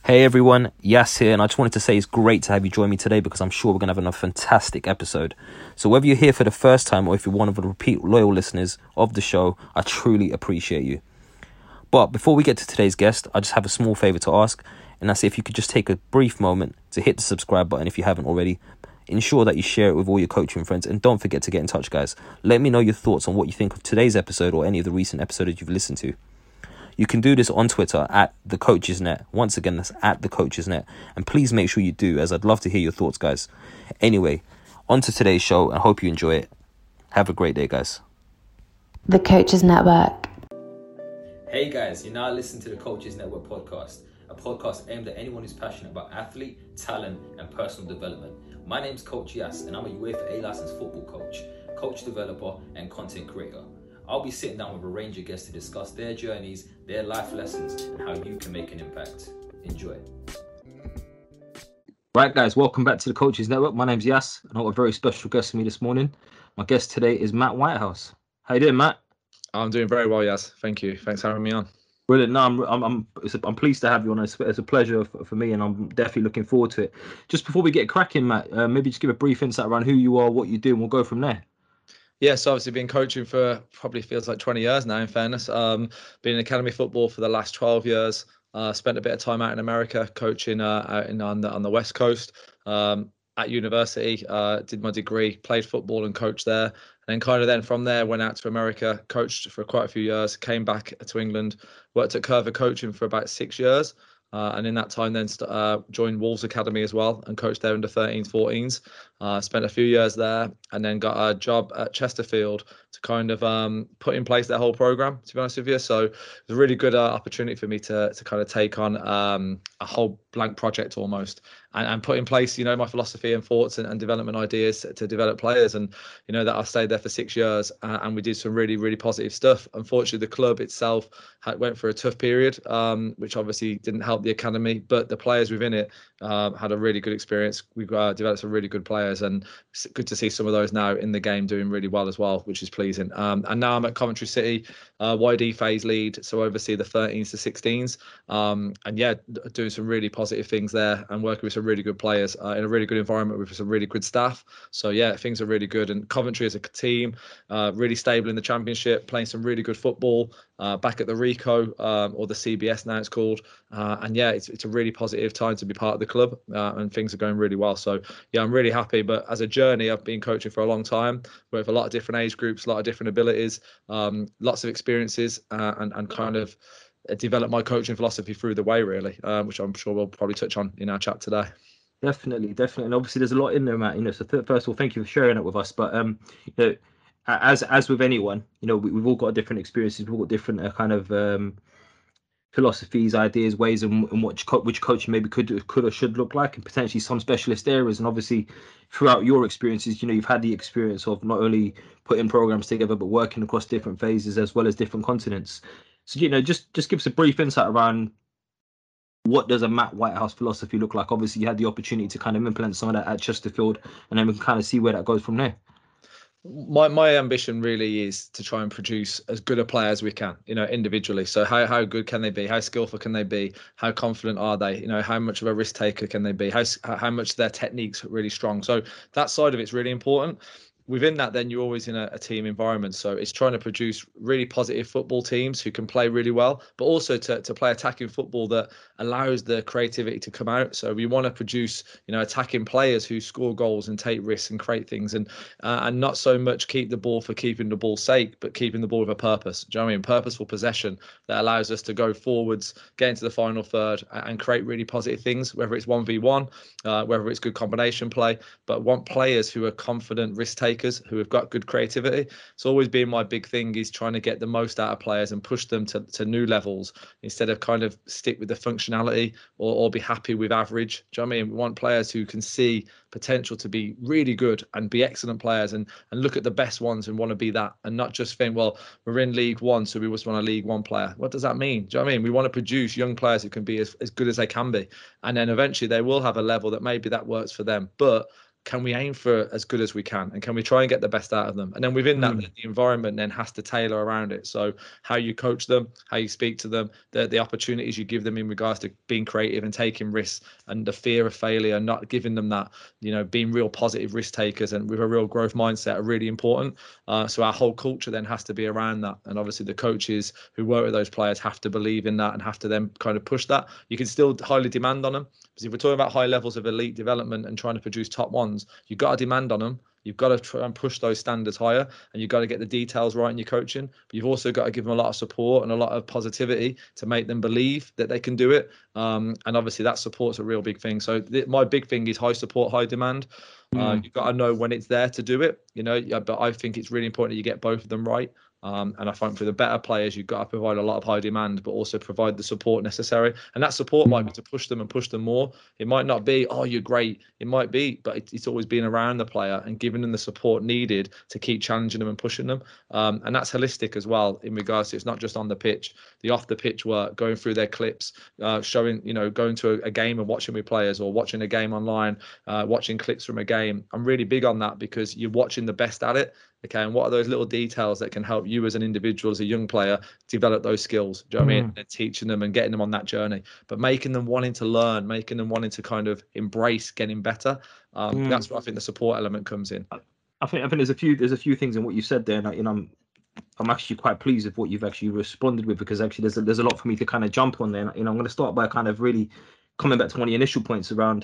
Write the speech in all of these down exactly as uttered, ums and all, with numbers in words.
Hey everyone, Yas here, and I just wanted to say it's great to have you join me today because I'm sure we're going to have another fantastic episode. So whether you're here for the first time or if you're one of the repeat loyal listeners of the show, I truly appreciate you. But before we get to today's guest, I just have a small favour to ask, and that's if you could just take a brief moment to hit the subscribe button if you haven't already. Ensure that you share it with all your coaching friends, and don't forget to get in touch, guys. Let me know your thoughts on what you think of today's episode or any of the recent episodes you've listened to. You can do this on Twitter at The Coaches Net. Once again, that's at The Coaches Net. And please make sure you do, as I'd love to hear your thoughts, guys. Anyway, on to today's show, and I hope you enjoy it. Have a great day, guys. The Coaches Network. Hey, guys, you're now listening to The Coaches Network podcast, a podcast aimed at anyone who's passionate about athlete, talent, and personal development. My name's Coach Yas, and I'm a UEFA A licensed football coach, coach developer, and content creator. I'll be sitting down with a range of guests to discuss their journeys, their life lessons, and how you can make an impact. Enjoy. Right, guys, welcome back to the Coaches Network. My name's Yas, and I've got a very special guest with me this morning. My guest today is Matt Whitehouse. How you doing, Matt? I'm doing very well, Yas. Thank you. Thanks for having me on. Brilliant. No, I'm I'm I'm, it's a, I'm pleased to have you on. It's, it's a pleasure for, for me, and I'm definitely looking forward to it. Just before we get cracking, Matt, uh, maybe just give a brief insight around who you are, what you do, and we'll go from there. Yeah, so obviously been coaching for probably feels like twenty years now, in fairness. Um, been in academy football for the last twelve years. Uh, spent a bit of time out in America coaching uh, out in, on, the, on the West Coast. Um, at university, uh, did my degree, played football and coached there. And then kind of then from there, went out to America, coached for quite a few years, came back to England, worked at Curva Coaching for about six years. Uh, and in that time then uh, joined Wolves Academy as well and coached there under thirteens, fourteens. Uh, spent a few years there and then got a job at Chesterfield to kind of um, put in place their whole program, to be honest with you. So it was a really good uh, opportunity for me to to kind of take on um, a whole blank project almost and, and put in place, you know, my philosophy and thoughts and, and development ideas to, to develop players. And, you know, that I stayed there for six years uh, and we did some really, really positive stuff. Unfortunately, the club itself had, went for a tough period, um, which obviously didn't help the academy, but the players within it uh, had a really good experience. We uh, developed some really good players, and it's good to see some of those now in the game doing really well as well, which is pleasing. Um, and now I'm at Coventry City, uh, Y D phase lead, so oversee the thirteens to sixteens, um, and yeah, doing some really positive things there and working with some really good players uh, in a really good environment with some really good staff. So yeah, things are really good. And Coventry as a team, uh, really stable in the Championship, playing some really good football. Uh, back at the Rico um, or the C B S now it's called, uh, and yeah, it's it's a really positive time to be part of the club, uh, and things are going really well. So yeah, I'm really happy. But as a journey, I've been coaching for a long time with a lot of different age groups, a lot of different abilities, um, lots of experiences, uh, and and kind of develop my coaching philosophy through the way, really, uh, which I'm sure we'll probably touch on in our chat today. Definitely, definitely, and obviously there's a lot in there, Matt. You know, so th- first of all, thank you for sharing it with us. But um, you know, as as with anyone, you know, we, we've all got different experiences, we've all got different uh, kind of um philosophies, ideas, ways, and, and what co- which coaching maybe could could or should look like, and potentially some specialist areas. And obviously, throughout your experiences, you know, you've had the experience of not only putting programs together but working across different phases as well as different continents. So, you know, just just give us a brief insight around what does a Matt Whitehouse philosophy look like. Obviously, you had the opportunity to kind of implement some of that at Chesterfield, and then we can kind of see where that goes from there. My my ambition really is to try and produce as good a player as we can, you know, individually. So how how good can they be? How skillful can they be? How confident are they? You know, how much of a risk taker can they be? How how much their techniques are really strong. So that side of it's really important. Within that, then you're always in a, a team environment. So it's trying to produce really positive football teams who can play really well, but also to, to play attacking football that allows the creativity to come out. So we want to produce, you know, attacking players who score goals and take risks and create things, and uh, and not so much keep the ball for keeping the ball's sake, but keeping the ball with a purpose. Do you know what I mean? Purposeful possession that allows us to go forwards, get into the final third, and create really positive things, whether it's one v one, uh, whether it's good combination play, but want players who are confident risk takers, who have got good creativity. It's always been my big thing, is trying to get the most out of players and push them to, to new levels instead of kind of stick with the functionality or, or be happy with average. Do you know what I mean? We want players who can see potential to be really good and be excellent players, and and look at the best ones and want to be that, and not just think, well, we're in League One, so we just want a League One player. What does that mean? Do you know what I mean? We want to produce young players who can be as, as good as they can be, and then eventually they will have a level that maybe that works for them, but can we aim for as good as we can, and can we try and get the best out of them? And then within that, Mm. the environment then has to tailor around it. So how you coach them, how you speak to them, the the opportunities you give them in regards to being creative and taking risks, and the fear of failure, not giving them that, you know, being real positive risk takers and with a real growth mindset are really important. Uh, so our whole culture then has to be around that, and obviously the coaches who work with those players have to believe in that and have to then kind of push that. You can still highly demand on them, because if we're talking about high levels of elite development and trying to produce top ones, you've got to demand on them. You've got to try and push those standards higher, and you've got to get the details right in your coaching. But you've also got to give them a lot of support and a lot of positivity to make them believe that they can do it. Um, and obviously that support's a real big thing. So th- my big thing is high support, high demand. Uh, Mm. you've got to know when it's there to do it, you know. Yeah, but I think it's really important that you get both of them right. Um, and I find for the better players, you've got to provide a lot of high demand, but also provide the support necessary. And that support might be to push them and push them more. It might not be, oh, you're great. It might be, but it, it's always being around the player and giving them the support needed to keep challenging them and pushing them. Um, and that's holistic as well in regards to, it's not just on the pitch, the off the pitch work, going through their clips, uh, showing, you know, going to a, a game and watching with players, or watching a game online, uh, watching clips from a game. I'm really big on that, because you're watching the best at it. Okay, and what are those little details that can help you as an individual, as a young player, develop those skills? Do you know what I mean? And teaching them and getting them on that journey, but making them wanting to learn, making them wanting to kind of embrace getting better. Um, Mm. That's where I think the support element comes in. I think I think there's a few there's a few things in what you said there, and I, you know, I'm I'm actually quite pleased with what you've actually responded with, because actually there's a, there's a lot for me to kind of jump on there. And, you know, I'm going to start by kind of really coming back to one of the initial points around,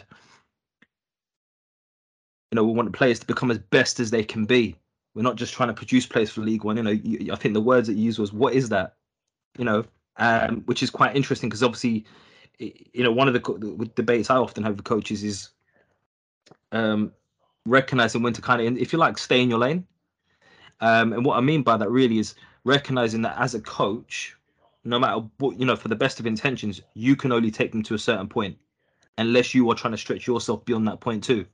you know, we want the players to become as best as they can be. We're not just trying to produce players for League One. You know, you, I think the words that you used was, what is that? You know, um, which is quite interesting, because obviously, you know, one of the, the debates I often have with coaches is um, recognizing when to kind of, if you like, stay in your lane. Um, and what I mean by that really is recognizing that as a coach, no matter what, you know, for the best of intentions, you can only take them to a certain point, unless you are trying to stretch yourself beyond that point too.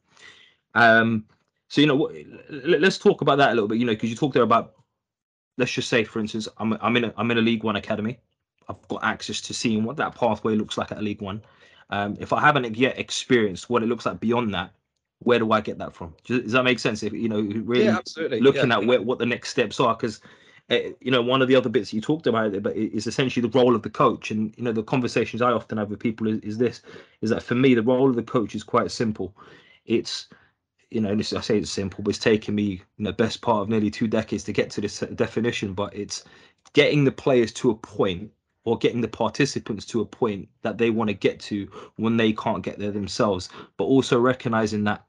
Um, so, you know, what, let's talk about that a little bit, you know, because you talked there about, let's just say, for instance, I'm, I'm in a, I'm in a League One academy. I've got access to seeing what that pathway looks like at a League One. Um, if I haven't yet experienced what it looks like beyond that, where do I get that from? Does, does that make sense? If, you know, really Yeah, absolutely. looking Yeah. at where, what the next steps are, because uh, you know, one of the other bits you talked about it, but is essentially the role of the coach. And you know, the conversations I often have with people is, is this: is that for me, the role of the coach is quite simple. It's, you know, this, I say it's simple, but it's taken me, you know, best part of nearly two decades to get to this definition. But it's getting the players to a point, or getting the participants to a point that they want to get to when they can't get there themselves, but also recognizing that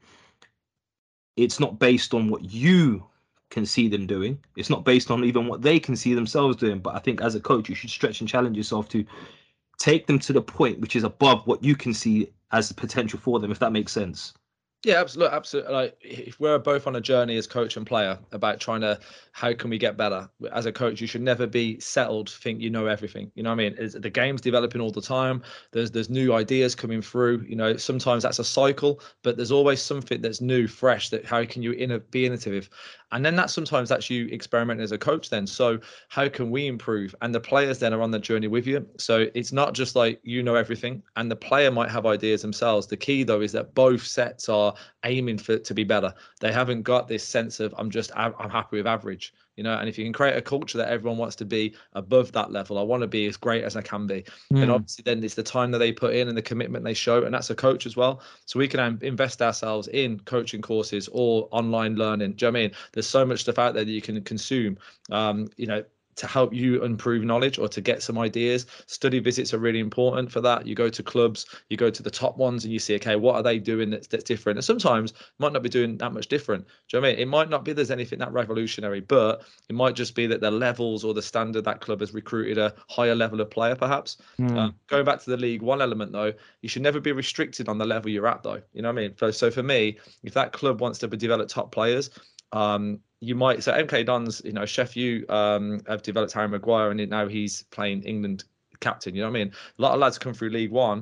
it's not based on what you can see them doing. It's not based on even what they can see themselves doing. But I think as a coach, you should stretch and challenge yourself to take them to the point which is above what you can see as the potential for them, if that makes sense. Yeah, absolutely, absolutely. Like, if we're both on a journey as coach and player about trying to, how can we get better? As a coach, you should never be settled to think you know everything. You know what I mean? It's, the game's developing all the time. There's there's new ideas coming through. You know, sometimes that's a cycle, but there's always something that's new, fresh. That how can you inno- be innovative? And then that sometimes that's you experimenting as a coach. Then, so how can we improve? And the players then are on the journey with you. So it's not just like you know everything, and the player might have ideas themselves. The key though is that both sets are aiming for it to be better. They haven't got this sense of I'm just I'm happy with average, you know. And if you can create a culture that everyone wants to be above that level, I want to be as great as I can be, mm. then obviously then it's the time that they put in and the commitment they show, and that's a coach as well. So we can invest ourselves in coaching courses or online learning. Do you know what I mean? There's so much stuff out there that you can consume. Um, you know, to help you improve knowledge or to get some ideas. Study visits are really important for that. You go to clubs, you go to the top ones, and you see, okay, what are they doing that's, that's different? And sometimes might not be doing that much different. Do you know what I mean? It might not be there's anything that revolutionary, but it might just be that the levels or the standard that club has recruited a higher level of player, perhaps. Mm. Uh, going back to the League One element, though, you should never be restricted on the level you're at, though. You know what I mean? So, so for me, if that club wants to develop top players, um, you might, so M K Dons, you know, Chef U um, have developed Harry Maguire, and now he's playing England captain. You know what I mean? A lot of lads come through League One,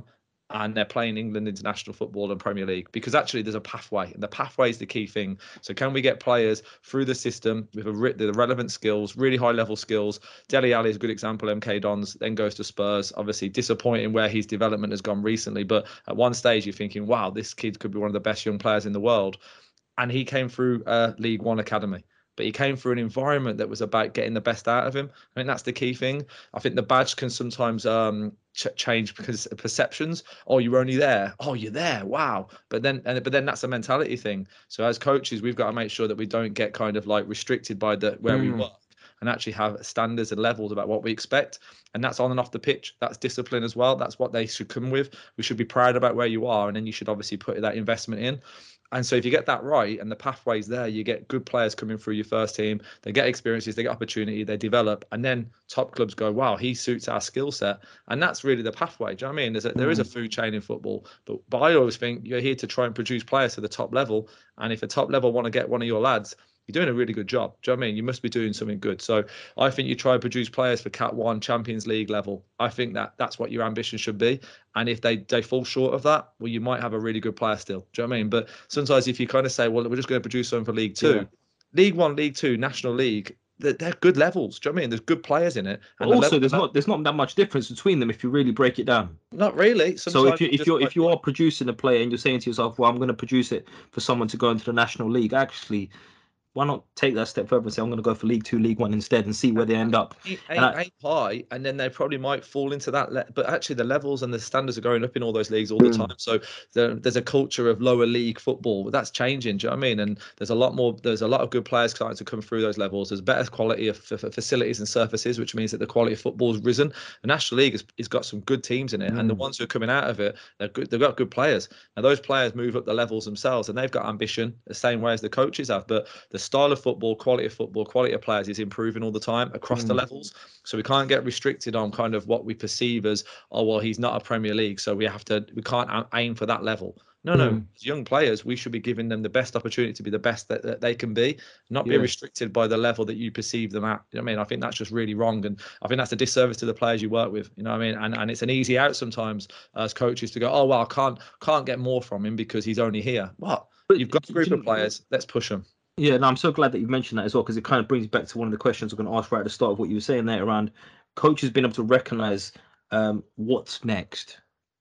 and they're playing England international football and Premier League, because actually there's a pathway, and the pathway is the key thing. So can we get players through the system with a re- the relevant skills, really high level skills? Dele Alli is a good example. M K Dons, then goes to Spurs. Obviously disappointing where his development has gone recently, but at one stage you're thinking, wow, this kid could be one of the best young players in the world. And he came through a League One academy, but he came through an environment that was about getting the best out of him. I mean, that's the key thing. I think the badge can sometimes um, ch- change because of perceptions. Oh, you're only there. Oh, you're there. Wow. But then, and, but then that's a mentality thing. So as coaches, we've got to make sure that we don't get kind of like restricted by the where mm. we work, and actually have standards and levels about what we expect. And that's on and off the pitch. That's discipline as well. That's what they should come with. We should be proud about where you are, and then you should obviously put that investment in. And so if you get that right and the pathway's there, you get good players coming through your first team. They get experiences, they get opportunity, they develop, and then top clubs go, wow, he suits our skill set. And that's really the pathway. Do you know what I mean? There's a, there is a food chain in football, but, but I always think you're here to try and produce players to the top level. And if a top level want to get one of your lads, you're doing a really good job. Do you know what I mean? You must be doing something good. So I think you try and produce players for Cat One, Champions League level. I think that that's what your ambition should be. And if they, they fall short of that, well, you might have a really good player still. Do you know what I mean? But sometimes if you kind of say, well, we're just going to produce something for League Two, yeah. League One, League Two, National League, they're, they're good levels. Do you know what I mean? There's good players in it. And also, the there's not there's not that much difference between them if you really break it down. Not really. Sometimes so if you if you're if you are producing a player and you're saying to yourself, well, I'm going to produce it for someone to go into the National League, actually, why not take that step further and say, I'm going to go for League Two, League One instead and see where they end up? Ain't, ain't, I, ain't high, and then they probably might fall into that. Le- but actually, the levels and the standards are going up in all those leagues all the mm. time. So there, there's a culture of lower league football, but that's changing. Do you know what I mean? And there's a lot more. There's a lot of good players starting to come through those levels. There's better quality of f- f- facilities and surfaces, which means that the quality of football has risen. The National League has, has got some good teams in it, mm. and the ones who are coming out of it, they're good, they've got good players. Now those players move up the levels themselves, and they've got ambition the same way as the coaches have. But the style of football, quality of football, quality of players is improving all the time across mm. the levels. So we can't get restricted on kind of what we perceive as, oh, well, he's not a Premier League, so we have to, we can't aim for that level. No, no. Mm. As young players, we should be giving them the best opportunity to be the best that, that they can be, not yeah. be restricted by the level that you perceive them at. You know what I mean? I think that's just really wrong. And I think that's a disservice to the players you work with. You know what I mean? And and it's an easy out sometimes as coaches to go, oh, well, I can't, can't get more from him because he's only here. What? But you've got a group of players. Let's push them. Yeah, no, I'm so glad that you've mentioned that as well, because it kind of brings back to one of the questions I'm going to ask right at the start of what you were saying there around coaches being able to recognize um, what's next.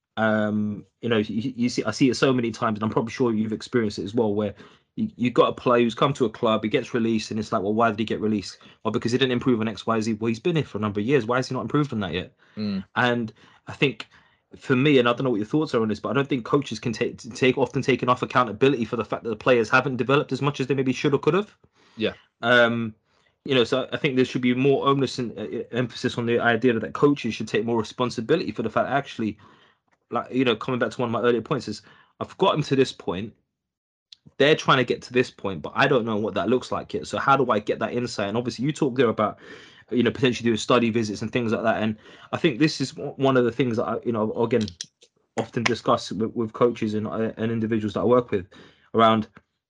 Um, you know, you, you see, I see it so many times, and I'm probably sure you've experienced it as well, where you, you've got a player who's come to a club, he gets released, and it's like, well, why did he get released? Well, because he didn't improve on X, Y, Z. Well, he's been here for a number of years. Why has he not improved on that yet? Mm. And I think for me, and I don't know what your thoughts are on this, but I don't think coaches can take take often take enough accountability for the fact that the players haven't developed as much as they maybe should or could have. Yeah. Um, you know, so I think there should be more onus and uh, emphasis on the idea that coaches should take more responsibility for the fact that actually, like, you know, coming back to one of my earlier points is, I've got them to this point. They're trying to get to this point, but I don't know what that looks like yet. So how do I get that insight? And obviously you talk there about, you know, potentially doing study visits and things like that. And I think this is one of the things that I, you know, again, often discuss with, with coaches and, and individuals that I work with around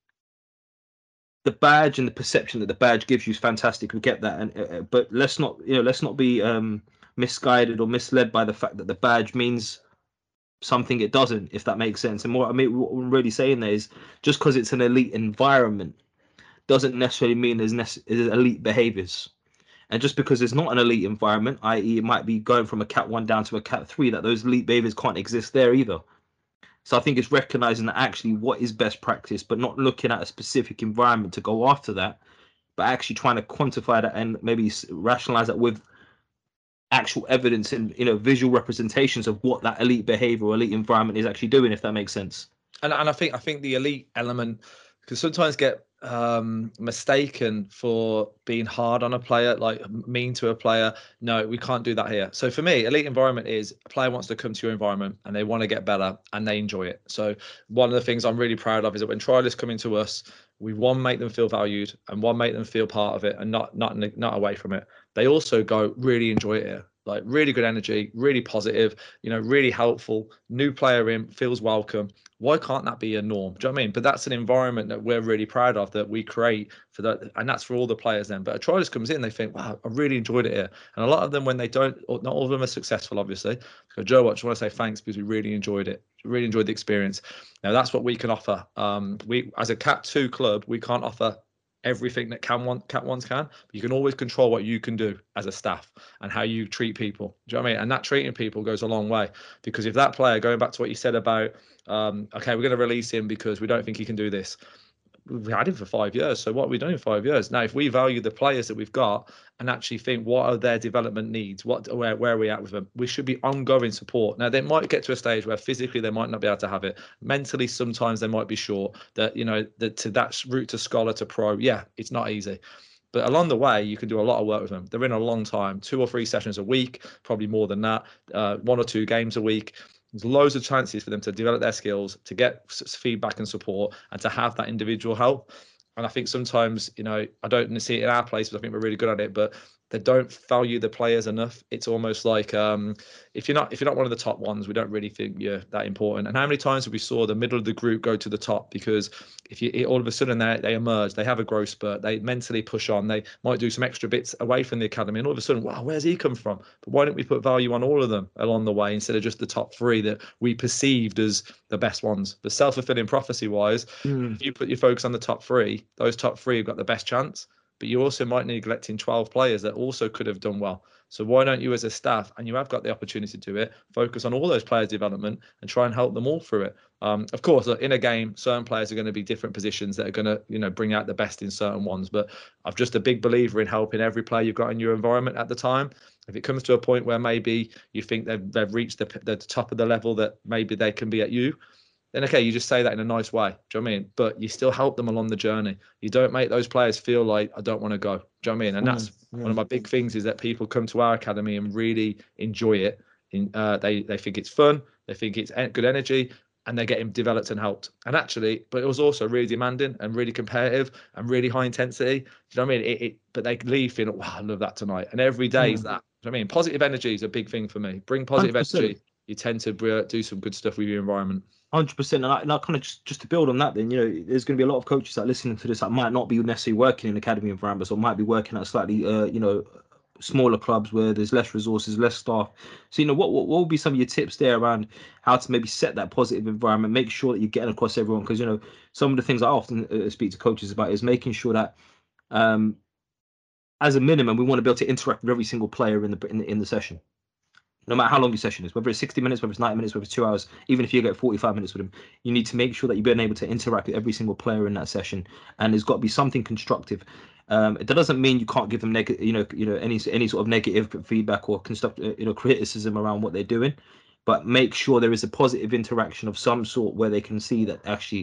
the badge and the perception that the badge gives you is fantastic. We get that. And, uh, but let's not, you know, let's not be um, misguided or misled by the fact that the badge means something it doesn't, if that makes sense. And what I mean, what I'm really saying there is just because it's an elite environment doesn't necessarily mean there's, nece- there's elite behaviors. And just because it's not an elite environment, that is it might be going from a Cat one down to a Cat three, that those elite behaviors can't exist there either. So I think it's recognizing that actually what is best practice, but not looking at a specific environment to go after that, but actually trying to quantify that and maybe rationalize that with actual evidence and, you know, visual representations of what that elite behavior or elite environment is actually doing, if that makes sense. And and I think I think the elite element can sometimes get um mistaken for being hard on a player, like mean to a player. No, we can't do that here. So for me, elite environment is a player wants to come to your environment and they want to get better and they enjoy it. So one of the things I'm really proud of is that when trialists come into us, we one make them feel valued and one make them feel part of it and not not not away from it. they also go, really enjoy it here. Like really good energy, really positive, you know, really helpful. New player in, feels welcome. Why can't that be a norm? Do you know what I mean? But that's an environment that we're really proud of, that we create for that, and that's for all the players then. But a trialist comes in, they think, wow, I really enjoyed it here. And a lot of them, when they don't, not all of them are successful, obviously. Go, Joe, I just want to say thanks because we really enjoyed it. Really enjoyed the experience. Now that's what we can offer. Um, we, as a Cat two club, we can't offer everything that can one cat ones can, but you can always control what you can do as a staff and how you treat people. Do you know what I mean? And that treating people goes a long way, because if that player, going back to what you said about um okay, we're going to release him because we don't think he can do this. We've had him for five years, so what have we done in five years? Now if we value the players that we've got and actually think, what are their development needs, what where, where are we at with them, we should be ongoing support. Now they might get to a stage where physically they might not be able to have it, mentally sometimes they might be sure that, you know, that to that route to scholar to pro, yeah, it's not easy. But along the way, you can do a lot of work with them. They're in a long time, two or three sessions a week, probably more than that, uh, one or two games a week. There's loads of chances for them to develop their skills, to get feedback and support, and to have that individual help. And I think sometimes, you know, I don't see it in our place, but I think we're really good at it, but they don't value the players enough. It's almost like um, if you're not if you're not one of the top ones, we don't really think you're that important. And how many times have we saw the middle of the group go to the top because if you all of a sudden they they emerge, they have a growth spurt, they mentally push on, they might do some extra bits away from the academy, and all of a sudden, wow, where's he come from? But why don't we put value on all of them along the way instead of just the top three that we perceived as the best ones? But self-fulfilling prophecy wise, mm. if you put your focus on the top three, those top three have got the best chance. But you also might neglect in twelve players that also could have done well. So why don't you as a staff, and you have got the opportunity to do it, focus on all those players' development and try and help them all through it. Um, of course, in a game, certain players are going to be different positions that are going to, you know, bring out the best in certain ones. But I'm just a big believer in helping every player you've got in your environment at the time. If it comes to a point where maybe you think they've, they've reached the, the top of the level that maybe they can be at you, then okay, you just say that in a nice way. Do you know what I mean? But you still help them along the journey. You don't make those players feel like, I don't want to go. Do you know what I mean? And that's mm, yeah. one of my big things is that people come to our academy and really enjoy it. In, uh, they they think it's fun, they think it's good energy, and they're getting developed and helped. And actually, but it was also really demanding and really competitive and really high intensity. Do you know what I mean? It, it, but they leave feeling, wow, I love that tonight. And every day mm. is that. Do you know what I mean? Positive energy is a big thing for me. Bring positive one hundred percent energy. You tend to do some good stuff with your environment. one hundred percent. And I, and I kind of just, just to build on that, then, you know, there's going to be a lot of coaches that are listening to this that might not be necessarily working in academy environments or might be working at slightly, uh, you know, smaller clubs where there's less resources, less staff. So, you know, what, what what would be some of your tips there around how to maybe set that positive environment, make sure that you're getting across everyone? Because, you know, some of the things I often uh, speak to coaches about is making sure that, um, as a minimum, we want to be able to interact with every single player in the in the, in the session. No matter how long your session is, whether it's sixty minutes, whether it's ninety minutes, whether it's two hours, even if you get forty-five minutes with them, you need to make sure that you've been able to interact with every single player in that session, and there's got to be something constructive. Um, that doesn't mean you can't give them negative, you know, you know, any any sort of negative feedback or constructive, you know, criticism around what they're doing, but make sure there is a positive interaction of some sort where they can see that actually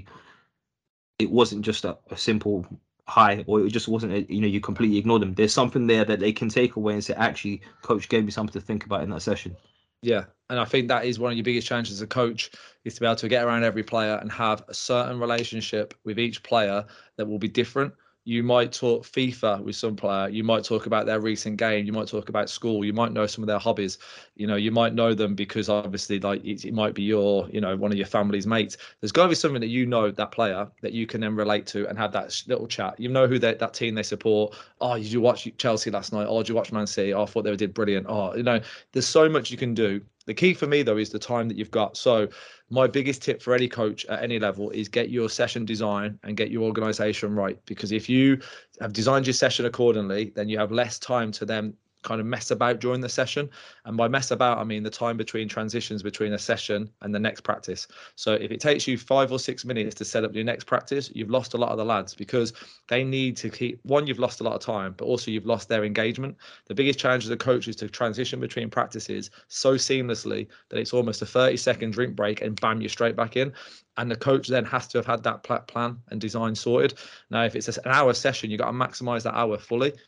it wasn't just a, a simple high, or it just wasn't a, you know, you completely ignored them. There's something there that they can take away and say, actually, coach gave me something to think about in that session. Yeah, and I think that is one of your biggest challenges as a coach, is to be able to get around every player and have a certain relationship with each player that will be different. You might talk FIFA with some player. You might talk about their recent game. You might talk about school. You might know some of their hobbies. You know, you might know them because obviously, like, it, it might be your, you know, one of your family's mates. There's got to be something that you know that player that you can then relate to and have that little chat. You know who they, that team they support. Oh, did you watch Chelsea last night? Oh, did you watch Man City? Oh, I thought they did brilliant. Oh, you know, there's so much you can do. The key for me, though, is the time that you've got. So my biggest tip for any coach at any level is get your session design and get your organization right. Because if you have designed your session accordingly, then you have less time to then kind of mess about during the session. And by mess about, I mean the time between transitions between a session and the next practice. So if it takes you five or six minutes to set up your next practice, you've lost a lot of the lads, because they need to keep, one, you've lost a lot of time, but also you've lost their engagement. The biggest challenge as a coach is to transition between practices so seamlessly that it's almost a thirty second drink break and bam, you're straight back in. And the coach then has to have had that plan and design sorted. Now, if it's an hour session, you've got to maximize that hour fully.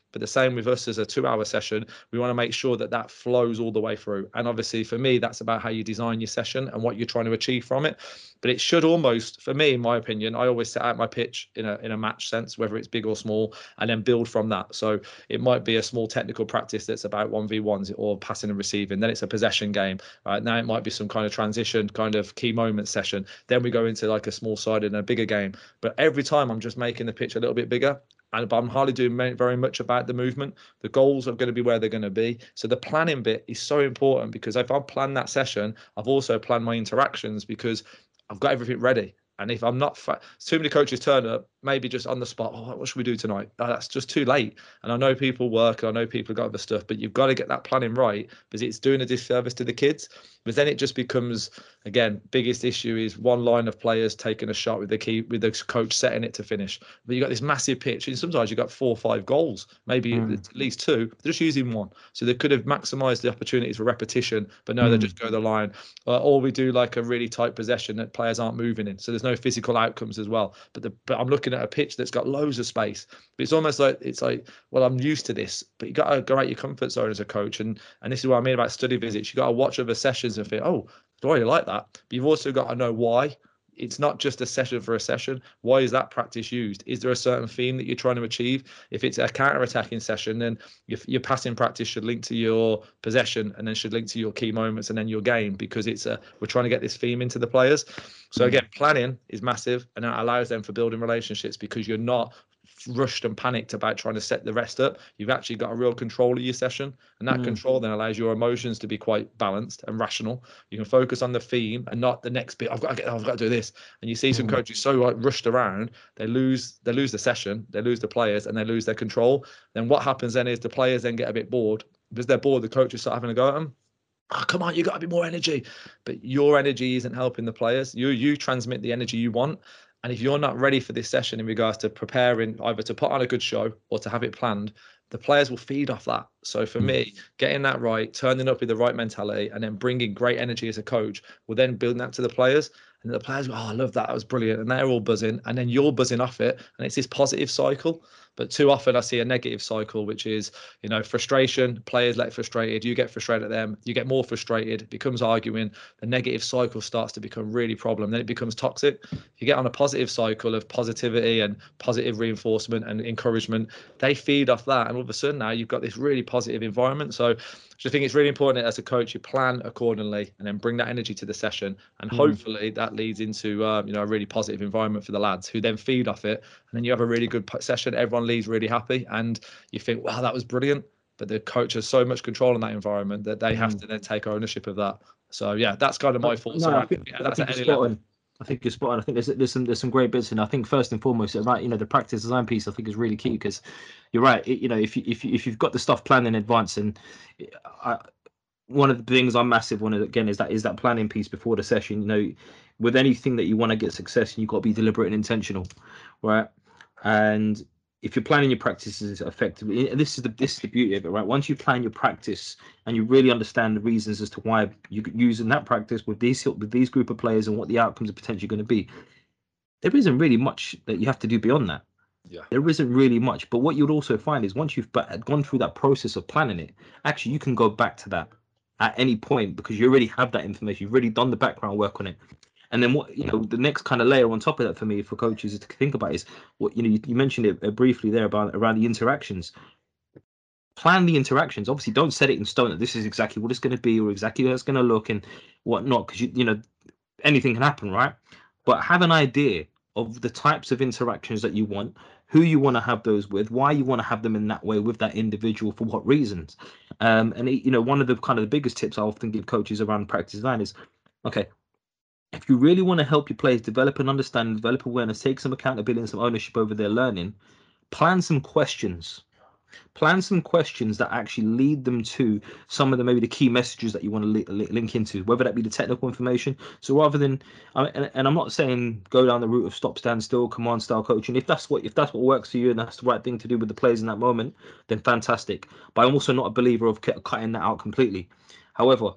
But the same with us as a two-hour session, we want to make sure that that flows all the way through. And obviously, for me, that's about how you design your session and what you're trying to achieve from it. But it should almost, for me, in my opinion, I always set out my pitch in a in a match sense, whether it's big or small, and then build from that. So it might be a small technical practice that's about one v ones or passing and receiving. Then it's a possession game. Right now, it might be some kind of transition, kind of key moment session. Then we go into like a small sided and a bigger game. But every time I'm just making the pitch a little bit bigger. And but I'm hardly doing very much about the movement. The goals are going to be where they're going to be. So the planning bit is so important, because if I plan that session, I've also planned my interactions, because I've got everything ready. And if I'm not, fa- too many coaches turn up, maybe just on the spot, oh, what should we do tonight? Oh, that's just too late. And I know people work, and I know people have got other stuff, but you've got to get that planning right, because it's doing a disservice to the kids. Because then it just becomes, again, biggest issue is one line of players taking a shot with the key, with the coach setting it to finish. But you've got this massive pitch, and sometimes you've got four or five goals, maybe mm. at least two, but they're just using one. So they could have maximized the opportunities for repetition, but no, mm. they just go the line. Uh, or we do like a really tight possession that players aren't moving in. So there's no physical outcomes as well. But the, but I'm looking at a pitch that's got loads of space. But it's almost like it's like, well, I'm used to this, but you got to go out your comfort zone as a coach. And and this is what I mean about study visits. You got to watch other sessions and think, oh, do I really like that? But you've also got to know why. It's not just a session for a session. Why is that practice used? Is there a certain theme that you're trying to achieve? If it's a counter-attacking session, then your, your passing practice should link to your possession, and then should link to your key moments, and then your game, because it's a, we're trying to get this theme into the players. So again, planning is massive, and that allows them for building relationships, because you're not rushed and panicked about trying to set the rest up. You've actually got a real control of your session, and that mm. control then allows your emotions to be quite balanced and rational. You can focus on the theme and not the next bit. I've got to get, I've got to do this. And you see some mm. coaches so like rushed around, they lose, they lose the session, they lose the players, and they lose their control. Then what happens then is the players then get a bit bored. Because they're bored, the coaches start having a go at them. Oh, come on, you got to be more energy. But your energy isn't helping the players. You you transmit the energy you want. And if you're not ready for this session in regards to preparing either to put on a good show or to have it planned, the players will feed off that. So for me, getting that right, turning up with the right mentality, and then bringing great energy as a coach will then build that to the players. And the players go, oh, I love that. That was brilliant. And they're all buzzing. And then you're buzzing off it. And it's this positive cycle. But too often I see a negative cycle, which is, you know, frustration. Players get frustrated. You get frustrated at them. You get more frustrated. It becomes arguing. The negative cycle starts to become really problem. Then it becomes toxic. If you get on a positive cycle of positivity and positive reinforcement and encouragement, they feed off that. And all of a sudden now you've got this really positive environment. So I think it's really important as a coach, you plan accordingly and then bring that energy to the session. And mm. hopefully that leads into, uh, you know, a really positive environment for the lads who then feed off it. And then you have a really good session. Everyone leaves really happy. And you think, wow, that was brilliant. But the coach has so much control in that environment that they mm. have to then take ownership of that. So, yeah, that's kind of my thoughts. No, I think, yeah, that's I think at any level. I think you're spot on. I think there's there's some there's some great bits, and I think first and foremost, right, you know, the practice design piece I think is really key, because you're right. It, you know, if you if you, if you've got the stuff planned in advance, and I, one of the things I'm massive on again is that is that planning piece before the session. You know, with anything that you want to get success, you've got to be deliberate and intentional, right? And if you're planning your practices effectively, this is the this is the beauty of it, right? Once you plan your practice and you really understand the reasons as to why you're using that practice with these with these group of players and what the outcomes are potentially going to be, there isn't really much that you have to do beyond that. Yeah, there isn't really much. But what you'd also find is once you've gone through that process of planning it, actually you can go back to that at any point, because you already have that information. You've already done the background work on it. And then what, you know, the next kind of layer on top of that for me, for coaches, is to think about is what, you know, you, you mentioned it uh, briefly there about around the interactions. Plan the interactions. Obviously, don't set it in stone that this is exactly what it's going to be or exactly how it's going to look and whatnot, because you, you know, anything can happen, right? But have an idea of the types of interactions that you want, who you want to have those with, why you want to have them in that way with that individual, for what reasons. Um, and it, you know, one of the kind of the biggest tips I often give coaches around practice design is, okay, if you really want to help your players develop and understand, develop awareness, take some accountability and some ownership over their learning, plan some questions. Plan some questions that actually lead them to some of the maybe the key messages that you want to li- li- link into, whether that be the technical information. So rather than, uh, and, and I'm not saying go down the route of stop, stand still, command style coaching. If that's what if that's what works for you and that's the right thing to do with the players in that moment, then fantastic. But I'm also not a believer of cutting that out completely. However,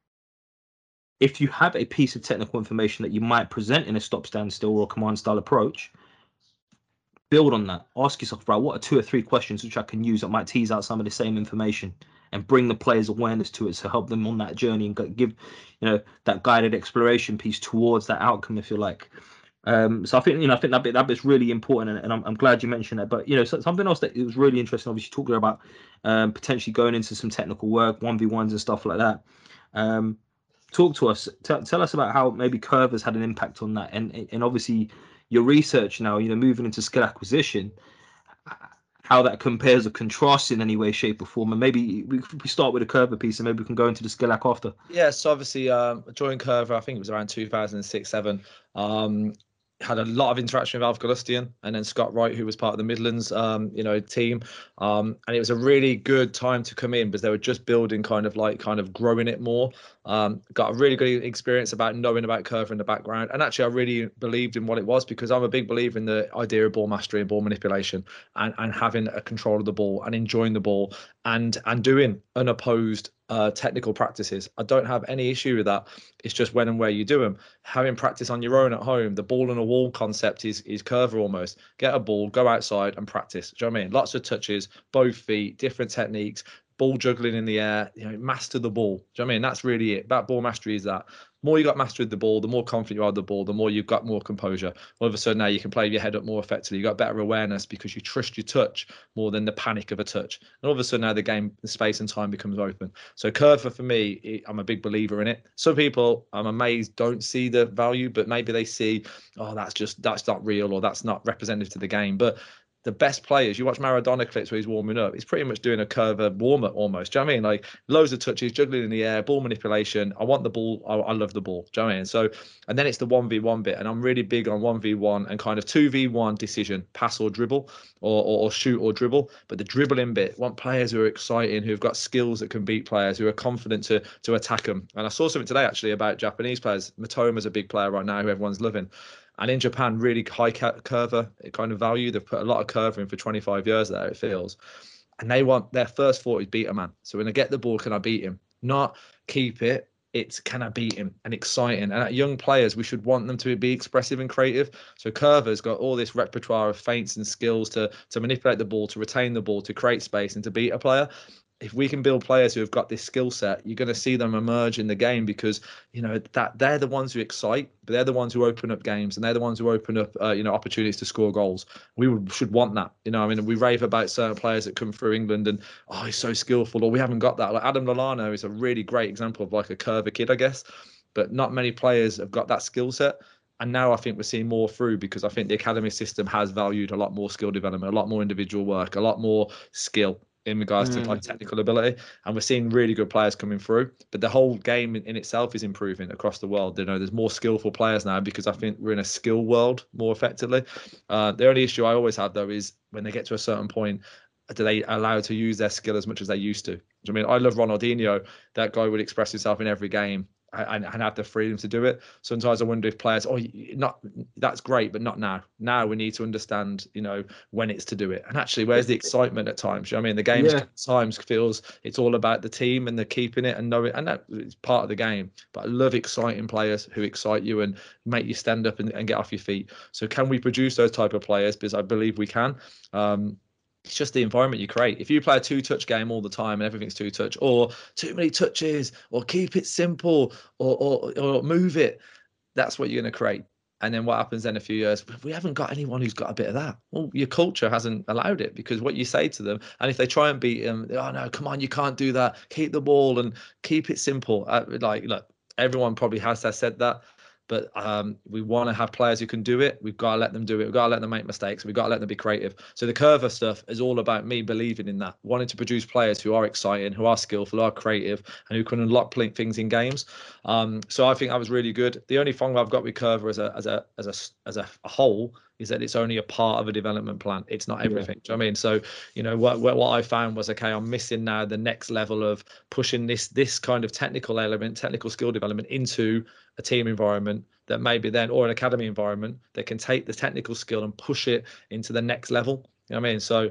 if you have a piece of technical information that you might present in a stop, stand still or command style approach, build on that. Ask yourself, right, what are two or three questions which I can use that might tease out some of the same information and bring the players' awareness to it to help them on that journey and give, you know, that guided exploration piece towards that outcome, if you like. Um, so I think, you know, I think that bit that bit's really important, and, and I'm, I'm glad you mentioned that. But you know, so, something else that it was really interesting, obviously talking about um, potentially going into some technical work, one v ones and stuff like that. Um, talk to us, tell, tell us about how maybe Curve has had an impact on that, and and obviously your research now, you know, moving into skill acquisition, how that compares or contrasts in any way, shape, or form, and maybe we, we start with the Curve piece, and maybe we can go into the skill ac after. Yeah, so obviously, um, joined Curve, I think it was around two thousand six, seven. Um, had a lot of interaction with Alf Galustian and then Scott Wright, who was part of the Midlands, um, you know, team. Um, and it was a really good time to come in because they were just building kind of like kind of growing it more. Um, got a really good experience about knowing about Curve in the background. And actually, I really believed in what it was because I'm a big believer in the idea of ball mastery and ball manipulation and, and having a control of the ball and enjoying the ball and and doing unopposed uh, technical practices. I don't have any issue with that. It's just when and where you do them. Having practice on your own at home, the ball on a wall concept is is Curver almost. Get a ball, go outside and practice. Do you know what I mean? Lots of touches, both feet, different techniques, ball juggling in the air, you know, master the ball. Do you know what I mean? That's really it. That ball mastery is that. The more you got mastery of the ball, the more confident you are of the ball, the more you've got more composure. All of a sudden now you can play your head up more effectively. You've got better awareness because you trust your touch more than the panic of a touch. And all of a sudden now the game, the space and time becomes open. So Curver for me, it, I'm a big believer in it. Some people, I'm amazed, don't see the value, but maybe they see, oh, that's just, that's not real or that's not representative to the game. But the best players, you watch Maradona clips where he's warming up, he's pretty much doing a Curver warm up almost. Do you know what I mean? Like loads of touches, juggling in the air, ball manipulation. I want the ball. I, I love the ball. Do you know what I mean? So, and then it's the one v one bit. And I'm really big on one v one and kind of two v one decision, pass or dribble or, or, or shoot or dribble. But the dribbling bit, want players who are exciting, who've got skills that can beat players, who are confident to, to attack them. And I saw something today actually about Japanese players. Matoma's a big player right now who everyone's loving. And in Japan, really high curver kind of value. They've put a lot of curver in for twenty-five years there, it feels. And they want their first thought is beat a man. So when I get the ball, can I beat him? Not keep it. It's can I beat him and exciting. And at young players, we should want them to be expressive and creative. So Curver's got all this repertoire of feints and skills to, to manipulate the ball, to retain the ball, to create space and to beat a player. If we can build players who have got this skill set, you're going to see them emerge in the game because, you know, that they're the ones who excite, but they're the ones who open up games and they're the ones who open up, uh, you know, opportunities to score goals. We would, should want that. You know, I mean, we rave about certain players that come through England and, oh, he's so skillful, or we haven't got that. Like Adam Lallana is a really great example of like a curver kid, I guess, but not many players have got that skill set. And now I think we're seeing more through because I think the academy system has valued a lot more skill development, a lot more individual work, a lot more skill in regards mm. to like technical ability, and we're seeing really good players coming through. But the whole game in, in itself is improving across the world. You know, there's more skillful players now because I think we're in a skill world more effectively. Uh, the only issue I always have though is when they get to a certain point, do they allow to use their skill as much as they used to? I mean, I love Ronaldinho. That guy would express himself in every game. And, and have the freedom to do it. Sometimes I wonder if players, oh, not that's great, but not now. Now we need to understand, you know, when it's to do it. And actually, where's the excitement at times? You know what I mean, the game yeah. at times feels it's all about the team and the keeping it and knowing, and that it's part of the game. But I love exciting players who excite you and make you stand up and, and get off your feet. So can we produce those type of players? Because I believe we can. Um, It's just the environment you create. If you play a two-touch game all the time and everything's two-touch, or too many touches, or keep it simple, or or, or move it, that's what you're going to create. And then what happens in a few years? We haven't got anyone who's got a bit of that. Well, your culture hasn't allowed it because what you say to them, and if they try and beat them, oh no, come on, you can't do that. Keep the ball and keep it simple. Uh, like, look, everyone probably has said that. But um, we want to have players who can do it. We've got to let them do it. We've got to let them make mistakes. We've got to let them be creative. So the Curver stuff is all about me believing in that, wanting to produce players who are exciting, who are skillful, who are creative, and who can unlock things in games. Um, so I think that was really good. The only thing I've got with Curver as a as a as a as a, a whole is that it's only a part of a development plan. It's not everything. Yeah. Do you know what I mean? So, you know, what what I found was, okay, I'm missing now the next level of pushing this this kind of technical element, technical skill development into a team environment that maybe then, or an academy environment that can take the technical skill and push it into the next level. You know what I mean? So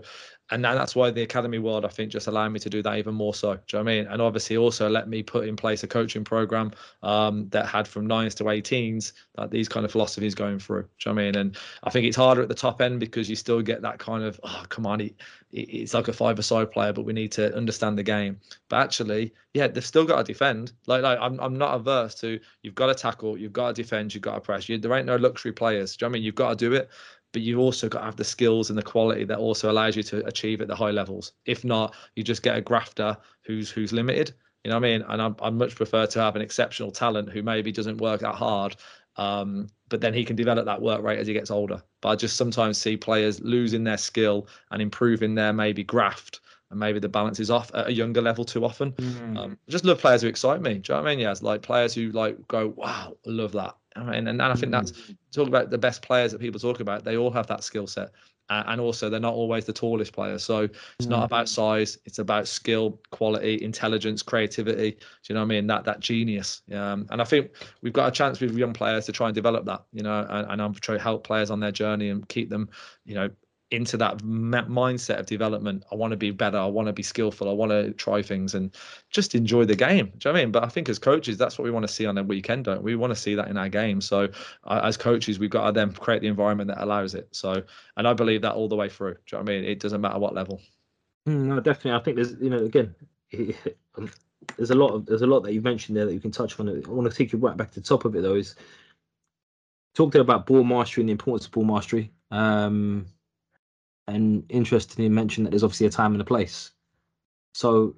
and now that's why the academy world, I think, just allowed me to do that even more so. Do you know what I mean? And obviously also let me put in place a coaching program um, that had from nines to eighteens that these kind of philosophies going through. Do you know what I mean? And I think it's harder at the top end because you still get that kind of, oh, come on, it, it's like a five-a-side player, but we need to understand the game. But actually, yeah, they've still got to defend. Like, like I'm, I'm not averse to, you've got to tackle, you've got to defend, you've got to press. You, there ain't no luxury players. Do you know what I mean? You've got to do it. But you've also got to have the skills and the quality that also allows you to achieve at the high levels. If not, you just get a grafter who's who's limited. You know what I mean? And I I much prefer to have an exceptional talent who maybe doesn't work that hard, um, but then he can develop that work rate as he gets older. But I just sometimes see players losing their skill and improving their maybe graft, and maybe the balance is off at a younger level too often. Mm. Um, I just love players who excite me. Do you know what I mean? Yeah, it's like players who like go, wow, I love that. I mean, and, and I think that's talk about the best players that people talk about. They all have that skill set, uh, and also they're not always the tallest players. So it's mm. not about size; it's about skill, quality, intelligence, creativity. Do you know what I mean? That that genius. Um, and I think we've got a chance with young players to try and develop that. You know, and, and I'm trying to help players on their journey and keep them, you know, into that mindset of development. I want to be better. I want to be skillful. I want to try things and just enjoy the game. Do you know what I mean? But I think as coaches, that's what we want to see on a weekend, don't we? We want to see that in our game. So uh, as coaches, we've got to then create the environment that allows it. So, and I believe that all the way through. Do you know what I mean? It doesn't matter what level. No, definitely. I think there's, you know, again, there's a lot of, there's a lot that you've mentioned there that you can touch on. I want to take you right back to the top of it though, is talk there about ball mastery and the importance of ball mastery. Um, And interestingly, mentioned that there's obviously a time and a place. So,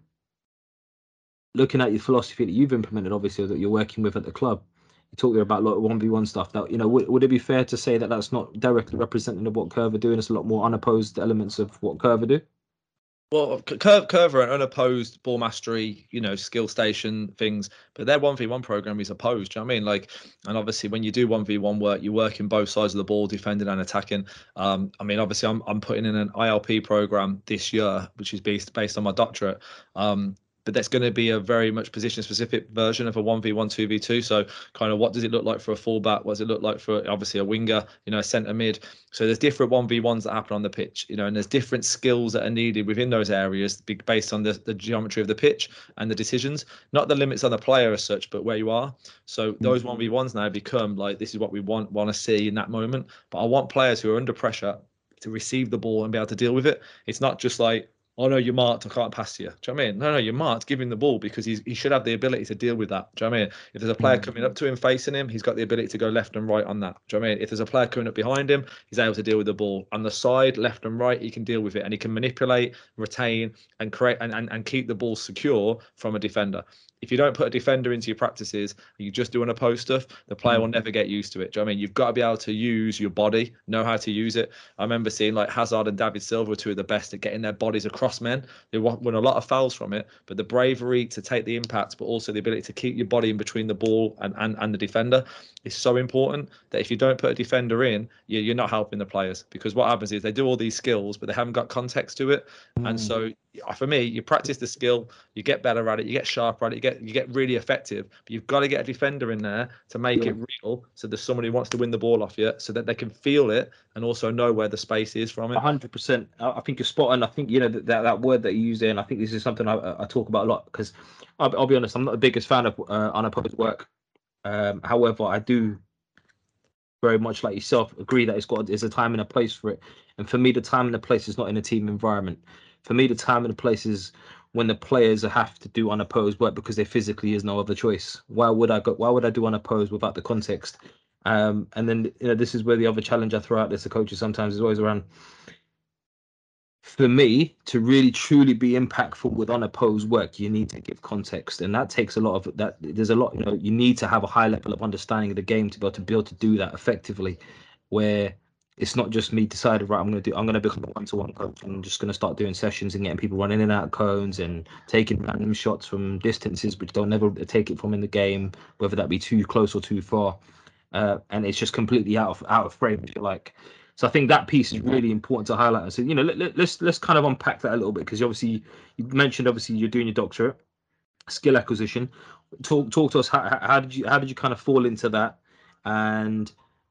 looking at your philosophy that you've implemented, obviously that you're working with at the club, you talk there about a lot of one v one stuff. That, you know, would, would it be fair to say that that's not directly representative of what Curve are doing? It's a lot more unopposed elements of what Curve do. Well, Curve, Curve are an unopposed ball mastery, you know, skill station things, but their one v one program is opposed. Do you know what I mean? Like, and obviously when you do one v one work, you work in both sides of the ball, defending and attacking. Um, I mean, obviously I'm I'm putting in an I L P program this year, which is based based on my doctorate. Um, but that's going to be a very much position specific version of a one v one, two v two. So kind of what does it look like for a fullback? What does it look like for obviously a winger, you know, a centre mid? So there's different one v ones that happen on the pitch, you know, and there's different skills that are needed within those areas based on the, the geometry of the pitch and the decisions, not the limits on the player as such, but where you are. So those one v ones now become like, this is what we want, want to see in that moment. But I want players who are under pressure to receive the ball and be able to deal with it. It's not just like, oh no, you're marked, I can't pass to you. Do you know what I mean? No, no, you're marked, give him the ball because he's, he should have the ability to deal with that. Do you know what I mean? If there's a player coming up to him, facing him, he's got the ability to go left and right on that. Do you know what I mean? If there's a player coming up behind him, he's able to deal with the ball. On the side, left and right, he can deal with it and he can manipulate, retain, and create and, and, and keep the ball secure from a defender. If you don't put a defender into your practices, you just do unopposed stuff, the player will never get used to it. Do you know what I mean? You've got to be able to use your body, know how to use it. I remember seeing like Hazard and David Silva were two of the best at getting their bodies across men. They won a lot of fouls from it, but the bravery to take the impact, but also the ability to keep your body in between the ball and, and, and the defender is so important that if you don't put a defender in, you're not helping the players, because what happens is they do all these skills, but they haven't got context to it. Mm. And so for me, you practice the skill, you get better at it, you get sharper at it, you get you get really effective, but you've got to get a defender in there to make yeah. it real, so there's somebody who wants to win the ball off you, so that they can feel it and also know where the space is from it. one hundred percent. I think you're spot on. I think, you know, that that word that you use there, and I think this is something I, I talk about a lot, because I'll, I'll be honest, I'm not the biggest fan of uh, unopposed work. Um, however, I do very much like yourself agree that it's got there's a time and a place for it. And for me, the time and the place is not in a team environment. For me, the time and the place is when the players have to do unopposed work because there physically is no other choice. Why would I go? Why would I do unopposed without the context? Um, and then, you know, this is where the other challenge I throw out there to coaches sometimes is always around. For me, to really truly be impactful with unopposed work, you need to give context, and that takes a lot of that. There's a lot, you know, you need to have a high level of understanding of the game to be able to be able to do that effectively, where it's not just me deciding, right, I'm going to do, I'm going to become a one-to-one coach, and I'm just going to start doing sessions and getting people running in and out of cones and taking random shots from distances which they'll never take it from in the game, whether that be too close or too far, uh, and it's just completely out of out of frame, if you like. So I think that piece is really important to highlight. So, you know, let, let, let's let's kind of unpack that a little bit, because obviously you mentioned obviously you're doing your doctorate, skill acquisition. Talk talk to us. How, how did you how did you kind of fall into that, and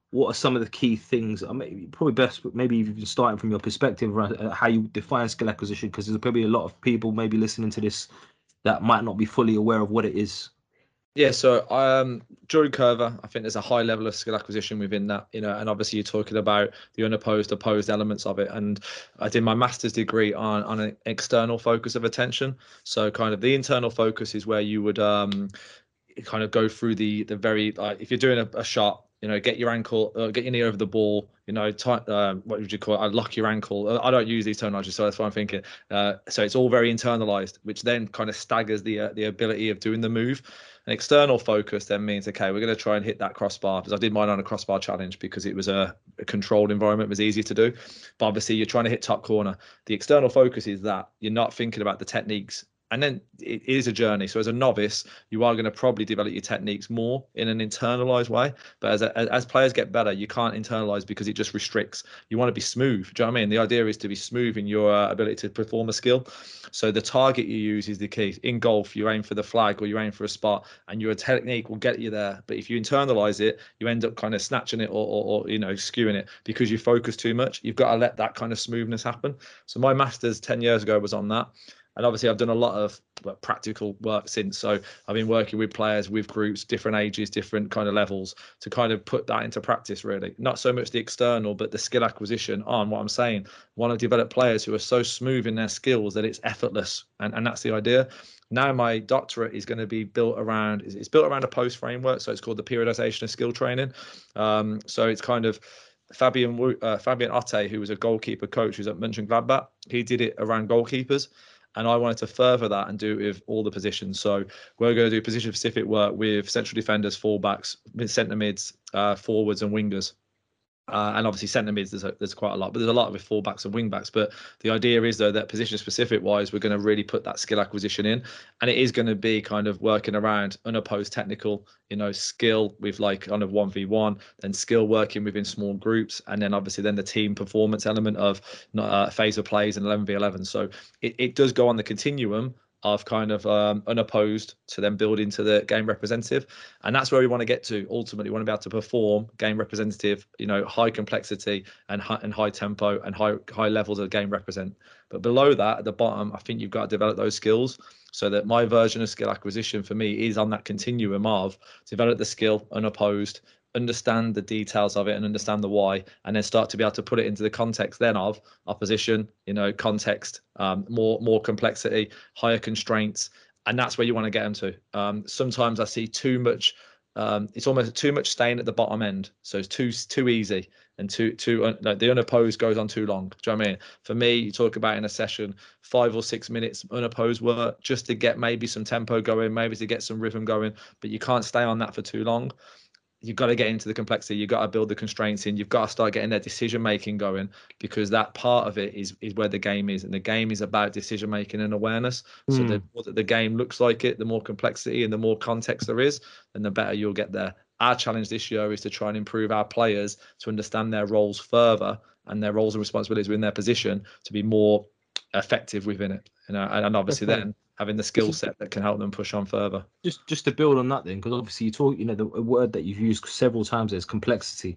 what are some of the key things? I mean, probably best, maybe even starting from your perspective around uh, how you define skill acquisition, because there's probably a lot of people maybe listening to this that might not be fully aware of what it is. Yeah, so um, during Curva, I think there's a high level of skill acquisition within that, you know, and obviously you're talking about the unopposed, opposed elements of it. And I did my master's degree on on an external focus of attention. So kind of the internal focus is where you would um, kind of go through the the very uh, if you're doing a, a shot, you know, get your ankle, uh, get your knee over the ball, you know, tight, uh, what would you call it? I lock your ankle. I don't use these terminologies, so that's what I'm thinking. Uh, so it's all very internalized, which then kind of staggers the uh, the ability of doing the move. An external focus then means, okay, we're going to try and hit that crossbar, because I did mine on a crossbar challenge because it was a, a controlled environment, it was easy to do. But obviously you're trying to hit top corner. The external focus is that you're not thinking about the techniques. And then it is a journey. So as a novice, you are going to probably develop your techniques more in an internalized way. But as a, as players get better, you can't internalize because it just restricts. You want to be smooth. Do you know what I mean? The idea is to be smooth in your uh, ability to perform a skill. So the target you use is the key. In golf, you aim for the flag or you aim for a spot, and your technique will get you there. But if you internalize it, you end up kind of snatching it or, or, or you know, skewing it because you focus too much. You've got to let that kind of smoothness happen. So my master's ten years ago was on that. And obviously, I've done a lot of well, practical work since. So I've been working with players, with groups, different ages, different kind of levels, to kind of put that into practice, really. Not so much the external, but the skill acquisition on what I'm saying. Want to develop players who are so smooth in their skills that it's effortless. And, and that's the idea. Now my doctorate is going to be built around, it's built around a post framework. So it's called the periodization of skill training. Um, so it's kind of, Fabian uh, Fabian Otte, who was a goalkeeper coach who's at Mönchengladbach, he did it around goalkeepers. And I wanted to further that and do it with all the positions. So we're going to do position-specific work with central defenders, fullbacks, centre mids, uh, forwards, and wingers. Uh, and obviously centre mids, there's, a, there's quite a lot, but there's a lot with fullbacks and wingbacks. But the idea is, though, that position specific wise, we're going to really put that skill acquisition in, and it is going to be kind of working around unopposed technical, you know, skill with like kind of one v one, then skill working within small groups, and then obviously then the team performance element of uh, phase of plays and eleven v eleven. So it, it does go on the continuum of kind of um, unopposed to then build into the game representative. And that's where we want to get to. Ultimately, we want to be able to perform game representative, you know, high complexity and high, and high tempo and high high levels of game represent. But below that, at the bottom, I think you've got to develop those skills, so that my version of skill acquisition for me is on that continuum of develop the skill unopposed, understand the details of it and understand the why, and then start to be able to put it into the context then of opposition, you know, context, um, more more complexity, higher constraints, and that's where you want to get them to. Um, sometimes I see too much. Um, it's almost too much staying at the bottom end, so it's too too easy and too too uh, like the unopposed goes on too long. Do you know what I mean? For me, you talk about in a session five or six minutes unopposed work just to get maybe some tempo going, maybe to get some rhythm going, but you can't stay on that for too long. You've got to get into the complexity. You've got to build the constraints in. You've got to start getting their decision making going, because that part of it is is where the game is, and the game is about decision making and awareness. Mm. So the more that the game looks like it, the more complexity and the more context there is, then the better you'll get there. Our challenge this year is to try and improve our players to understand their roles further and their roles and responsibilities within their position to be more effective within it. You know, and, and obviously okay. then having the skill set that can help them push on further. Just just to build on that then, because obviously you talk, you know, the word that you've used several times is complexity.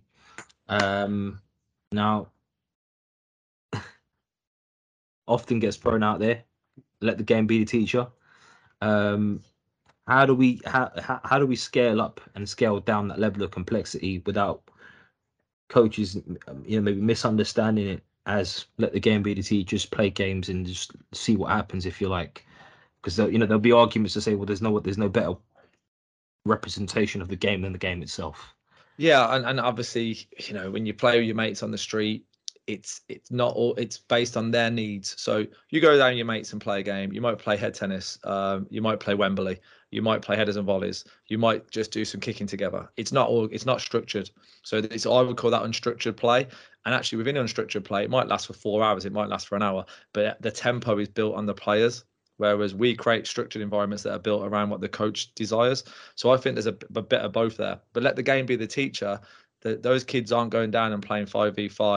Um, now, often gets thrown out there, let the game be the teacher. Um, how do we how, how how do we scale up and scale down that level of complexity without coaches, you know, maybe misunderstanding it as let the game be the teacher, just play games and just see what happens, if you like. Because you know there'll be arguments to say, well, there's no there's no better representation of the game than the game itself. Yeah, and, and obviously, you know, when you play with your mates on the street, it's it's not all it's based on their needs. So you go down with your mates and play a game. You might play head tennis. Um, you might play Wembley. You might play headers and volleys. You might just do some kicking together. It's not all. It's not structured. So it's I would call that unstructured play. And actually, within unstructured play, it might last for four hours. It might last for an hour. But the tempo is built on the players. Whereas we create structured environments that are built around what the coach desires. So I think there's a, a bit of both there. But let the game be the teacher. That those kids aren't going down and playing five v five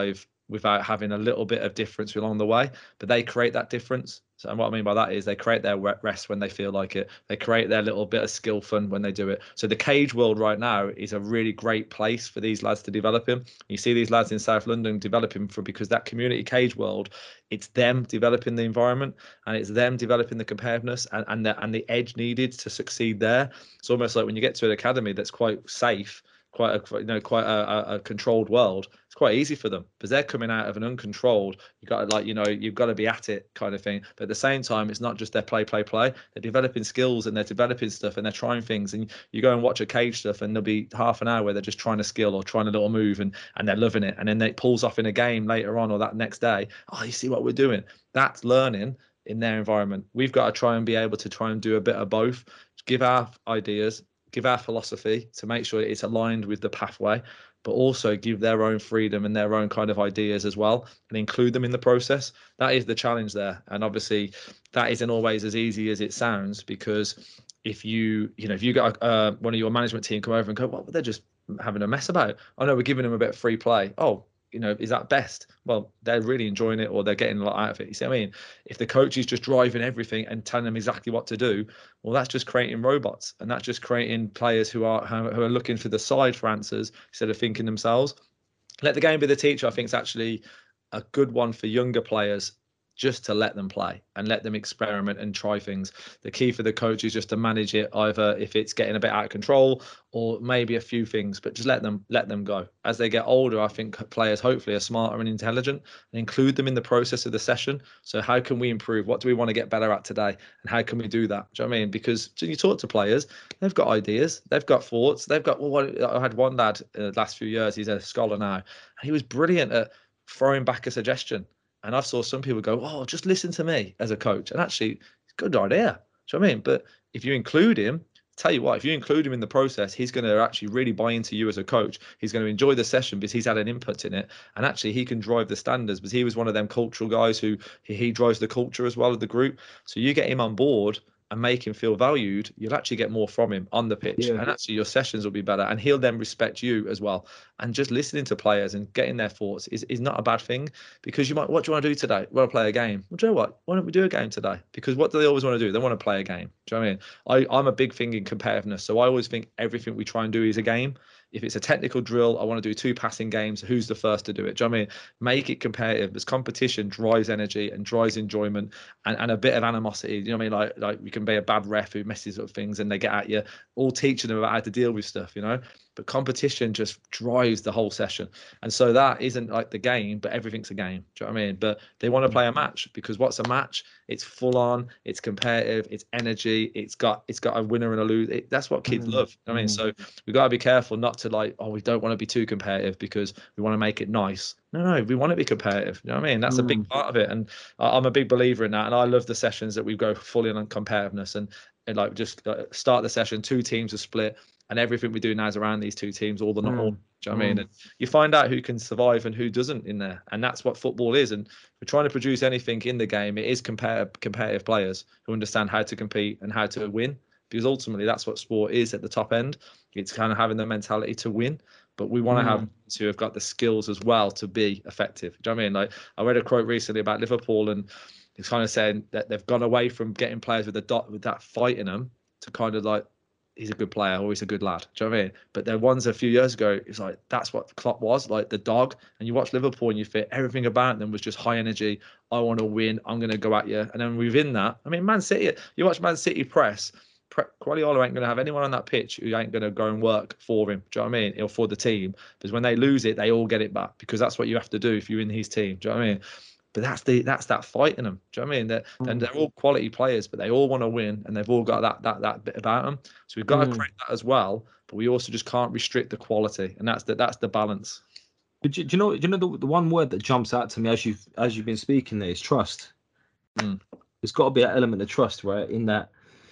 without having a little bit of difference along the way, but they create that difference. So, and what I mean by that is they create their rest when they feel like it. They create their little bit of skill fun when they do it. So the cage world right now is a really great place for these lads to develop in. You see these lads in South London developing for because that community cage world, it's them developing the environment and it's them developing the competitiveness and, and the and the edge needed to succeed there. It's almost like when you get to an academy that's quite safe, quite a you know quite a, a controlled world, it's quite easy for them because they're coming out of an uncontrolled, you got to like you know you've got to be at it kind of thing. But at the same time, it's not just their play play play, they're developing skills and they're developing stuff and they're trying things. And you go and watch a cage stuff and there'll be half an hour where they're just trying a skill or trying a little move and and they're loving it, and then it pulls off in a game later on or that next day. Oh, you see what we're doing? That's learning in their environment. We've got to try and be able to try and do a bit of both, give our ideas, give our philosophy to make sure it's aligned with the pathway, but also give their own freedom and their own kind of ideas as well and include them in the process. That is the challenge there. And obviously that isn't always as easy as it sounds, because if you, you know, if you got uh, one of your management team come over and go, well, they're just having a mess about it. Oh no, we're giving them a bit of free play. Oh, you know, is that best? Well, they're really enjoying it or they're getting a lot out of it. You see what I mean? If the coach is just driving everything and telling them exactly what to do, well, that's just creating robots, and that's just creating players who are who are looking for the side for answers instead of thinking themselves. Let the game be the teacher, I think, is actually a good one for younger players, just to let them play and let them experiment and try things. The key for the coach is just to manage it, either if it's getting a bit out of control or maybe a few things, but just let them let them go. As they get older, I think players hopefully are smarter and intelligent, and include them in the process of the session. So how can we improve? What do we want to get better at today? And how can we do that? Do you know what I mean? Because when you talk to players, they've got ideas, they've got thoughts, they've got, well, what, I had one lad uh, the last few years, he's a scholar now, and he was brilliant at throwing back a suggestion. And I've saw some people go, oh, just listen to me as a coach. And actually, it's a good idea. Do you know what I mean? But if you include him, tell you what, if you include him in the process, he's going to actually really buy into you as a coach. He's going to enjoy the session because he's had an input in it. And actually, he can drive the standards because he was one of them cultural guys who he, he drives the culture as well of the group. So you get him on board and make him feel valued, you'll actually get more from him on the pitch. Yeah. And actually your sessions will be better, and he'll then respect you as well. And just listening to players and getting their thoughts is, is not a bad thing, because you might, what do you want to do today? We want to play a game. Well, do you know what? Why don't we do a game today? Because what do they always want to do? They want to play a game. Do you know what I mean? I, I'm a big thing in competitiveness. So I always think everything we try and do is a game. If it's a technical drill, I want to do two passing games. Who's the first to do it? Do you know what I mean? Make it competitive. Because competition drives energy and drives enjoyment and, and a bit of animosity. You know what I mean? Like like you can be a bad ref who messes up things and they get at you, all teaching them about how to deal with stuff, you know? But competition just drives the whole session. And so that isn't like the game, but everything's a game. Do you know what I mean? But they want to play a match, because what's a match? It's full on, it's competitive, it's energy, it's got it's got a winner and a loser. It, that's what kids love. You know what I mean? So we've got to be careful not to like, oh, we don't want to be too competitive because we want to make it nice. No, no, we want to be competitive. You know what I mean? That's mm. a big part of it. And I'm a big believer in that. And I love the sessions that we go fully on competitiveness and, and like just uh, start the session, two teams are split, and everything we do now is around these two teams, all the not mm. all. Do you know what mm. I mean? And you find out who can survive and who doesn't in there. And that's what football is. And if we're trying to produce anything in the game, it is competitive, competitive players who understand how to compete and how to win. Because ultimately that's what sport is at the top end. It's kind of having the mentality to win. But we want to mm. have to have got the skills as well to be effective. Do you know what I mean? Like I read a quote recently about Liverpool, and it's kind of saying that they've gone away from getting players with a dot with that fight in them to kind of like, he's a good player or he's a good lad. Do you know what I mean? But there ones a few years ago, it's like that's what Klopp was, like the dog. And you watch Liverpool and you fit everything about them was just high energy. I want to win. I'm going to go at you. And then within that, I mean, Man City, you watch Man City press. Guardiola ain't going to have anyone on that pitch who ain't going to go and work for him. Do you know what I mean? Or for the team. Because when they lose it, they all get it back, because that's what you have to do if you're in his team. Do you know what I mean? But that's the that's that fight in them. Do you know what I mean? They're, mm. And they're all quality players, but they all want to win, and they've all got that that that bit about them. So we've got mm. to create that as well, but we also just can't restrict the quality, and that's the that's the balance. But do, do you know? Do you know the, the one word that jumps out to me as you've as you've been speaking there is trust. Mm. There's got to be an element of trust, right? In that.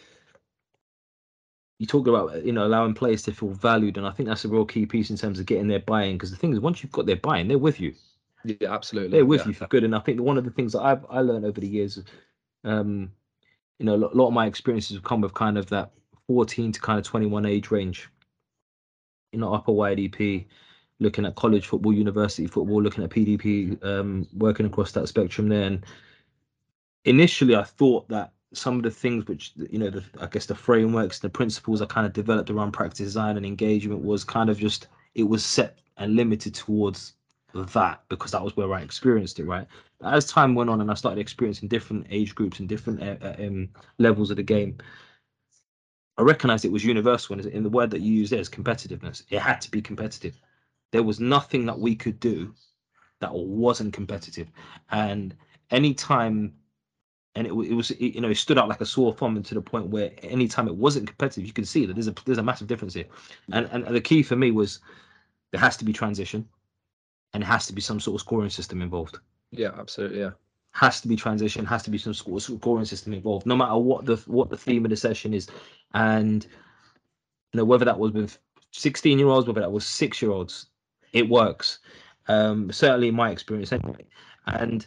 You talk about, you know, allowing players to feel valued, and I think that's a real key piece in terms of getting their buy-in. Because the thing is, once you've got their buy-in, they're with you. Yeah, absolutely. They're with yeah. you for good. And I think one of the things that I've I learned over the years, um, you know, a lot of my experiences have come with kind of that fourteen to kind of twenty-one age range. You know, upper Y D P, looking at college football, university football, looking at P D P, um, working across that spectrum there. And initially, I thought that some of the things which, you know, the, I guess the frameworks, the principles I kind of developed around practice design and engagement was kind of just, it was set and limited towards that because that was where I experienced it, right? But as time went on and I started experiencing different age groups and different uh, um, levels of the game, I recognized it was universal. And in the word that you use there is competitiveness. It had to be competitive. There was nothing that we could do that wasn't competitive. And anytime, and it, it was, it, you know, it stood out like a sore thumb, and to the point where anytime it wasn't competitive, you could see that there's a there's a massive difference here. And and the key for me was there has to be transition, and it has to be some sort of scoring system involved. Yeah, absolutely. Yeah. Has to be transition, has to be some sort of scoring system involved, no matter what the what the theme of the session is. And you know, whether that was with sixteen year olds, whether that was six year olds, it works. Um, certainly in my experience anyway. And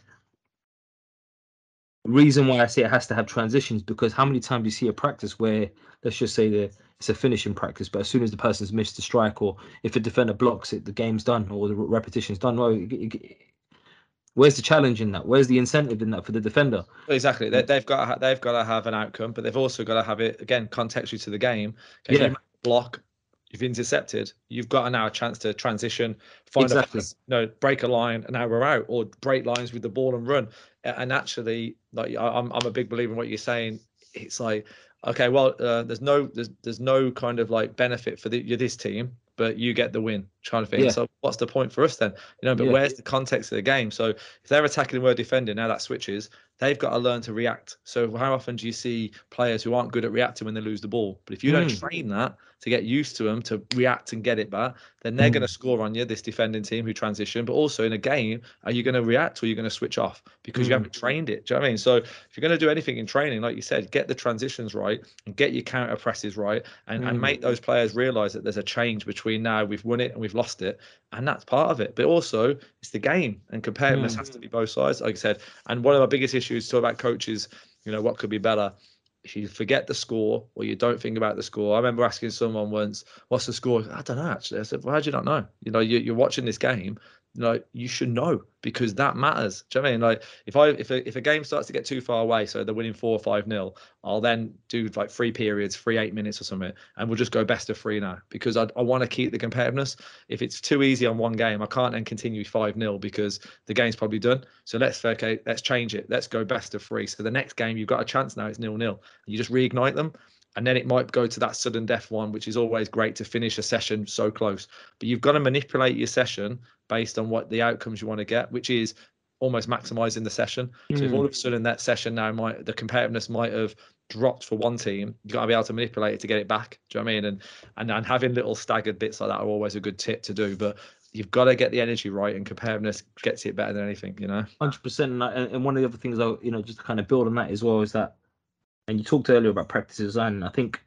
the reason why I say it has to have transitions, because how many times you see a practice where, let's just say that it's a finishing practice, but as soon as the person's missed a strike, or if a defender blocks it, the game's done, or the repetition's done. Well, it, it, where's the challenge in that? Where's the incentive in that for the defender? Exactly. They, they've got to, they've got to have an outcome, but they've also got to have it again contextually to the game. Okay, Yeah. You block, you've intercepted, you've got now a chance to transition, find Exactly. a pass, you know, break a line, and now we're out, or break lines with the ball and run. And actually, like I'm, I'm a big believer in what you're saying. It's like, okay, well, uh, there's no, there's, there's no kind of like benefit for the, this team, but you get the win, kind of thing. Yeah. So what's the point for us then? You know, but Yeah. where's the context of the game? So if they're attacking and we're defending, now that switches, they've got to learn to react. So how often do you see players who aren't good at reacting when they lose the ball? But if you don't Mm. train that to get used to them, to react and get it back, then they're Mm. going to score on you, this defending team who transition. But also in a game, are you going to react or are you going to switch off? Because Mm. you haven't trained it. Do you know what I mean? So if you're going to do anything in training, like you said, get the transitions right and get your counter presses right, and, Mm. and make those players realize that there's a change between now we've won it and we've lost it. And that's part of it. But also it's the game, and competitiveness Mm. has to be both sides, like I said. And one of my biggest issues to about coaches, you know, what could be better? If you forget the score or you don't think about the score. I remember asking someone once, what's the score? I don't know, actually. I said, well, how do you not know? You know, you, you're watching this game. You know, you should know, because that matters. Do you know what I mean? Like if I if a, if a game starts to get too far away, so they're winning four or five nil, I'll then do like three periods, three eight minutes or something, and we'll just go best of three now, because I, I want to keep the competitiveness. If it's too easy on one game, I can't then continue five nil because the game's probably done. So let's okay, let's change it. Let's go best of three. So the next game you've got a chance now. It's nil nil. You just reignite them. And then it might go to that sudden death one, which is always great to finish a session so close. But you've got to manipulate your session based on what the outcomes you want to get, which is almost maximizing the session. Mm. So if all of a sudden that session now might, the competitiveness might have dropped for one team, you've got to be able to manipulate it to get it back. Do you know what I mean? And and and having little staggered bits like that are always a good tip to do. But you've got to get the energy right, and competitiveness gets it better than anything, you know. one hundred percent. And, and one of the other things, I, you know, just to kind of build on that as well, is that, and you talked earlier about practice design, and I think,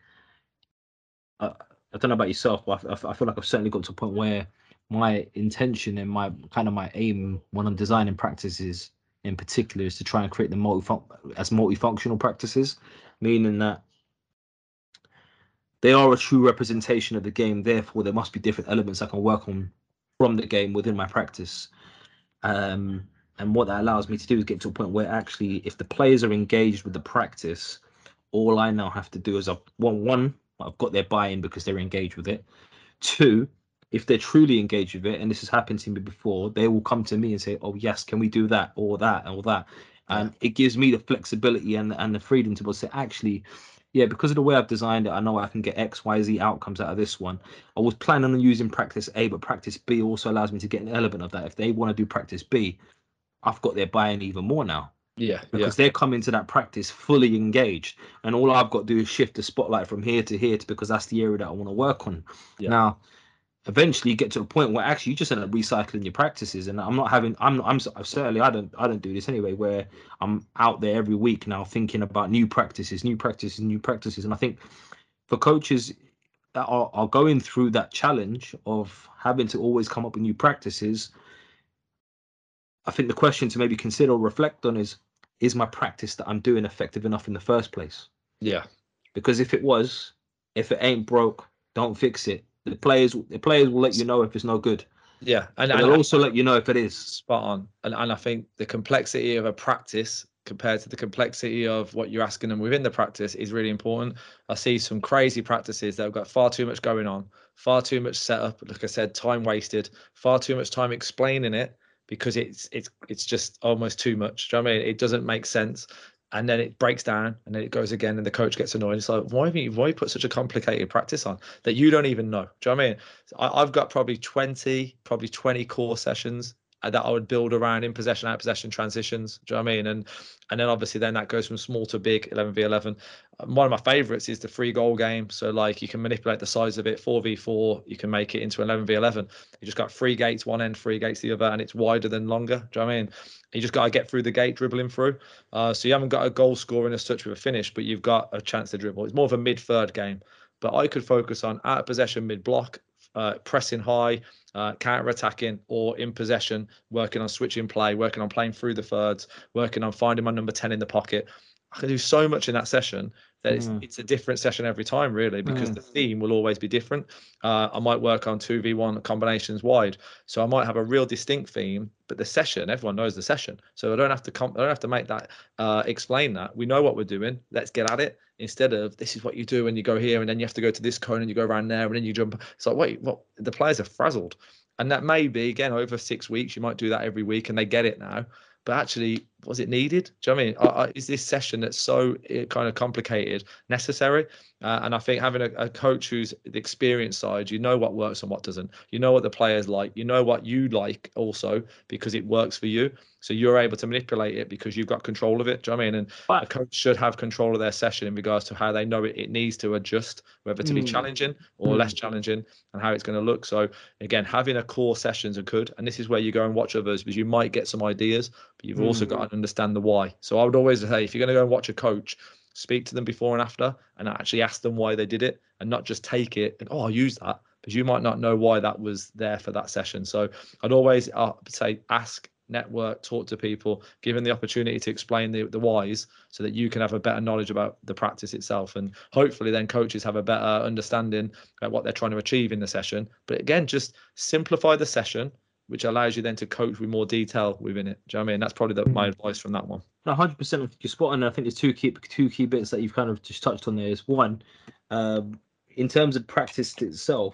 uh, I don't know about yourself, but I, I feel like I've certainly got to a point where my intention and my kind of my aim when I'm designing practices in particular is to try and create them multi as multifunctional practices, meaning that they are a true representation of the game. Therefore, there must be different elements I can work on from the game within my practice. Um, and what that allows me to do is get to a point where actually, if the players are engaged with the practice, all I now have to do is, I've, one, one, I've got their buy-in because they're engaged with it. Two, if they're truly engaged with it, and this has happened to me before, they will come to me and say, oh, yes, can we do that or that or that? And yeah. It gives me the flexibility and, and the freedom to say, actually, yeah, because of the way I've designed it, I know I can get X, Y, Z outcomes out of this one. I was planning on using practice A, but practice B also allows me to get an element of that. If they want to do practice B, I've got their buy-in even more now. Yeah, because yeah. they're coming to that practice fully engaged, and all I've got to do is shift the spotlight from here to here to, because that's the area that I want to work on. Yeah. Now, eventually, you get to a point where actually you just end up recycling your practices, and I'm not having. I'm. I'm certainly. I don't. I don't do this anyway. Where I'm out there every week now thinking about new practices, new practices, new practices, and I think for coaches that are, are going through that challenge of having to always come up with new practices, I think the question to maybe consider or reflect on is, is my practice that I'm doing effective enough in the first place? Yeah. Because if it was, if it ain't broke, don't fix it. The players, the players will let you know if it's no good. Yeah, and, But and they'll I- also let you know if it is. spot on. And and I think the complexity of a practice compared to the complexity of what you're asking them within the practice is really important. I see some crazy practices that have got far too much going on, far too much setup, like I said, time wasted, far too much time explaining it because it's it's it's just almost too much. Do you know what I mean? It doesn't make sense. And then it breaks down and then it goes again and the coach gets annoyed. It's like, why have you why you put such a complicated practice on that you don't even know? Do you know what I mean? So I, I've got probably twenty, probably twenty core sessions that I would build around in possession, out possession transitions. Do you know what I mean? And and then obviously then that goes from small to big, eleven v eleven. One of my favorites is the free goal game. So like you can manipulate the size of it, four v four. You can make it into eleven v eleven. You just got free gates one end, free gates the other, and it's wider than longer. Do you know what I mean? You just got to get through the gate, dribbling through. Uh, so you haven't got a goal scoring as such with a finish, but you've got a chance to dribble. It's more of a mid-third game. But I could focus on out of possession, mid-block, uh, pressing high, uh, counter-attacking, or in possession, working on switching play, working on playing through the thirds, working on finding my number ten in the pocket. I can do so much in that session that it's, Mm. it's a different session every time, really, because Mm. the theme will always be different. Uh, I might work on two v one combinations wide. So I might have a real distinct theme, but the session, everyone knows the session. So I don't have to comp- I don't have to make that, uh, explain that. We know what we're doing. Let's get at it. Instead of this is what you do when you go here and then you have to go to this cone and you go around there and then you jump. It's like, wait, what? The players are frazzled. And that may be, again, over six weeks, you might do that every week and they get it now. But actually, was it needed? Do you know what I mean? Is this session that's so kind of complicated necessary? Uh, and I think having a, a coach who's the experienced side, you know what works and what doesn't. You know what the players like. You know what you like also because it works for you. So you're able to manipulate it because you've got control of it. Do you know what I mean? And But- a coach should have control of their session in regards to how they know it, it needs to adjust, whether to be Mm. challenging or Mm. less challenging, and how it's going to look. So again, having a core sessions are good. And this is where you go and watch others because you might get some ideas, but you've also Mm. got to understand the why. So I would always say, if you're going to go and watch a coach, speak to them before and after and actually ask them why they did it and not just take it and, oh, I'll use that, because you might not know why that was there for that session. So I'd always uh, say ask, network, talk to people, give them the opportunity to explain the, the whys so that you can have a better knowledge about the practice itself. And hopefully then coaches have a better understanding about what they're trying to achieve in the session. But again, just simplify the session, which allows you then to coach with more detail within it. Do you know what I mean? That's probably the, my advice from that one. one hundred percent you're spot on. I think there's two key two key bits that you've kind of just touched on there. Is one, um, in terms of practice itself,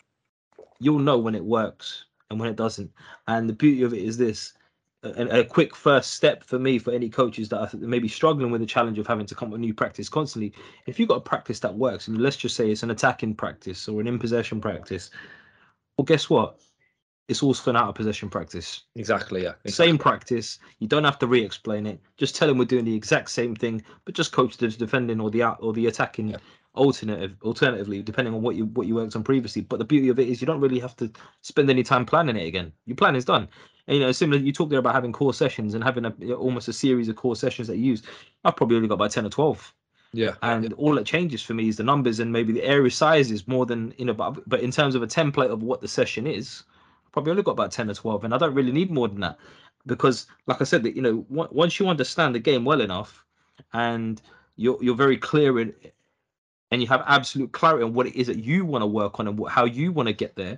you'll know when it works and when it doesn't. And the beauty of it is this: a, a quick first step for me, for any coaches that are maybe struggling with the challenge of having to come up with new practice constantly. If you've got a practice that works, and let's just say it's an attacking practice or an in possession practice, well, guess what? It's also an out of possession practice. Exactly, yeah. Exactly. Same practice. You don't have to re-explain it. Just tell them we're doing the exact same thing, but just coach the defending or the out or the attacking Yeah. alternative, alternatively, depending on what you what you worked on previously. But the beauty of it is you don't really have to spend any time planning it again. Your plan is done. And, you know, similar. You talked there about having core sessions and having a, almost a series of core sessions that you use. I've probably only got about ten or twelve. Yeah. And all that changes for me is the numbers and maybe the area sizes more than, you know, but, but in terms of a template of what the session is, I've probably only got about ten or twelve, and I don't really need more than that because, like I said, that, you know, w- once you understand the game well enough and you're you're very clear in, and you have absolute clarity on what it is that you want to work on and what, how you want to get there,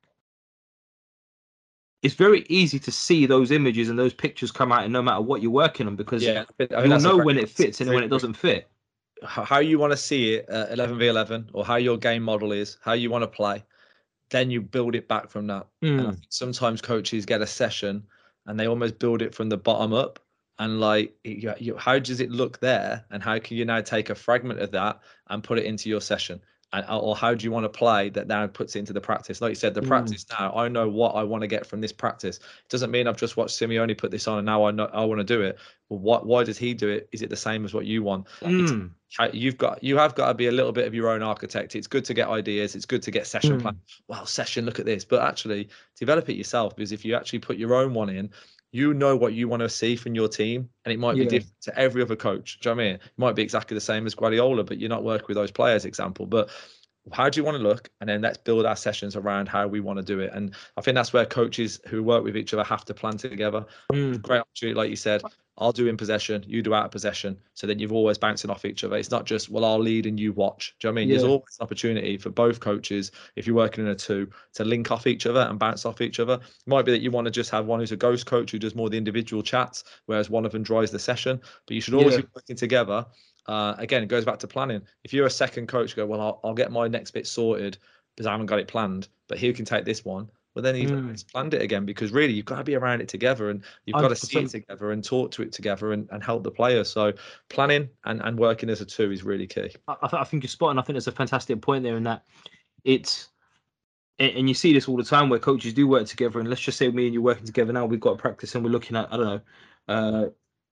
it's very easy to see those images and those pictures come out, and no matter what you're working on, because Yeah. I think you'll that's a know great- when it fits and when it doesn't fit. how you want to see it at eleven v eleven, or how your game model is, how you want to play, then you build it back from that. And I Mm. think sometimes coaches get a session and they almost build it from the bottom up. And like, you, you, how does it look there? And how can you now take a fragment of that and put it into your session? And or how do you want to play that now puts it into the practice? Like you said, the Mm. practice now, I know what I want to get from this practice. It doesn't mean I've just watched Simeone put this on and now I know I want to do it. Well, what? Why does he do it? Is it the same as what you want? It's, Mm. you've got you have got to be a little bit of your own architect. It's good to get ideas. It's good to get session Mm. plan. Well, session, look at this, but actually develop it yourself, because if you actually put your own one in, you know what you want to see from your team, and it might be Yeah. different to every other coach. Do you know what I mean? It might be exactly the same as Guardiola, but you're not working with those players, example. But how do you want to look? And then let's build our sessions around how we want to do it. And I think that's where coaches who work with each other have to plan together. Mm. Great opportunity, like you said. I'll do in possession, you do out of possession. So then you've always bouncing off each other. It's not just, well, I'll lead and you watch. Do you know what I mean? Yeah. There's always an opportunity for both coaches, if you're working in a two, to link off each other and bounce off each other. It might be that you want to just have one who's a ghost coach who does more the individual chats, whereas one of them drives the session. But you should always Yeah. be working together. Uh, again, it goes back to planning. If you're a second coach, go, well, I'll, I'll get my next bit sorted because I haven't got it planned, but who can take this one? Well, then you've Mm. planned it again, because really you've got to be around it together, and you've got to see it together and talk to it together and, and help the players. So planning and, and working as a two is really key. I, I think you're spot on. I think there's a fantastic point there in that it's, and you see this all the time where coaches do work together. And let's just say me and you working together now, we've got a practice and we're looking at, I don't know, uh,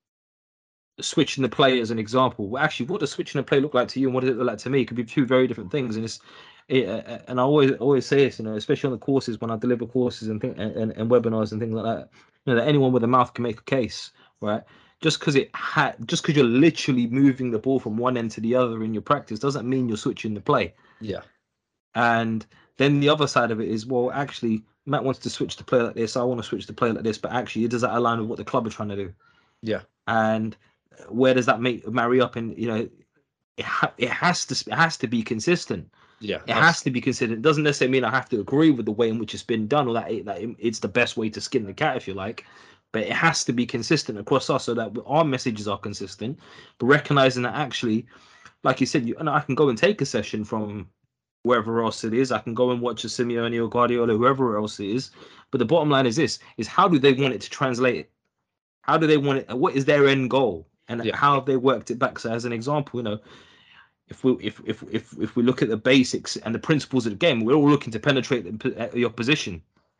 switching the play as an example. Well, actually, what does switching the play look like to you and what does it look like to me? It could be two very different things. And it's, it, uh, and I always always say this, you know, especially on the courses when I deliver courses and think, and, and webinars and things like that, you know, that anyone with a mouth can make a case, right? Just because it had, just because you're literally moving the ball from one end to the other in your practice doesn't mean you're switching the play. Yeah. And then the other side of it is, well, actually, Matt wants to switch the play like this. I want to switch the play like this, but actually, does that align with what the club are trying to do? Yeah. And where does that make marry up? And you know, it ha- it has to it has to be consistent. Yeah. It has to be consistent. It doesn't necessarily mean I have to agree with the way in which it's been done, or that it, that it's the best way to skin the cat, if you like. But it has to be consistent across us, so that our messages are consistent. But recognizing that actually, like you said, you and I can go and take a session from wherever else it is. I can go and watch a Simeone or Guardiola, whoever else it is. But the bottom line is this: is how do they want it to translate it? How do they want it? What is their end goal? And Yeah. how have they worked it back? So, as an example, you know, if we if if if if we look at the basics and the principles of the game, we're all looking to penetrate the, your position.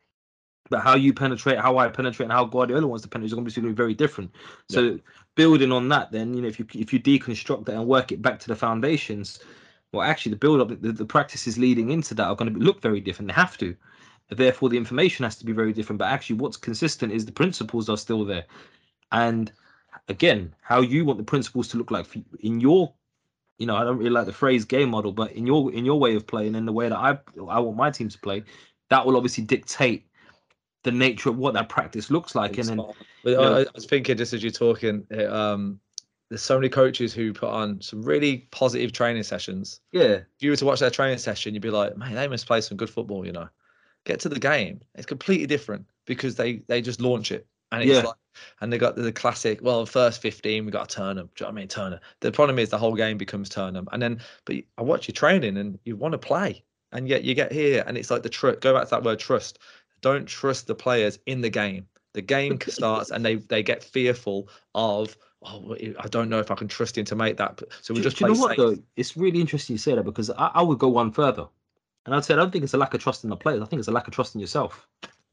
But how you penetrate, how I penetrate, and how Guardiola wants to penetrate is going to be very different. So, Yeah. building on that, then you know, if you if you deconstruct that and work it back to the foundations, well, actually, the build up, the, the practices leading into that are going to be, look very different. They have to. Therefore, the information has to be very different. But actually, what's consistent is the principles are still there. And again, how you want the principles to look like for, in your, you know, I don't really like the phrase game model, but in your in your way of playing, in the way that I I want my team to play, that will obviously dictate the nature of what that practice looks like. And then, But you know, I, I was thinking, just as you're talking, it, um, there's so many coaches who put on some really positive training sessions. yeah, If you were to watch their training session, you'd be like, man, they must play some good football, you know. Get to the game, it's completely different because they they just launch it. And it's Yeah. like, and they got the, the classic, well, first fifteen, we got to turn them. Do you know what I mean? Turn them. The problem is the whole game becomes turn them. And then, but I watch you training and you want to play. And yet you get here and it's like the trust, go back to that word trust. Don't trust the players in the game. The game starts and they, they get fearful of, oh, I don't know if I can trust him to make that. So we do, just do play you know what safe. though? It's really interesting you say that because I, I would go one further, and I'd say I don't think it's a lack of trust in the players. I think it's a lack of trust in yourself.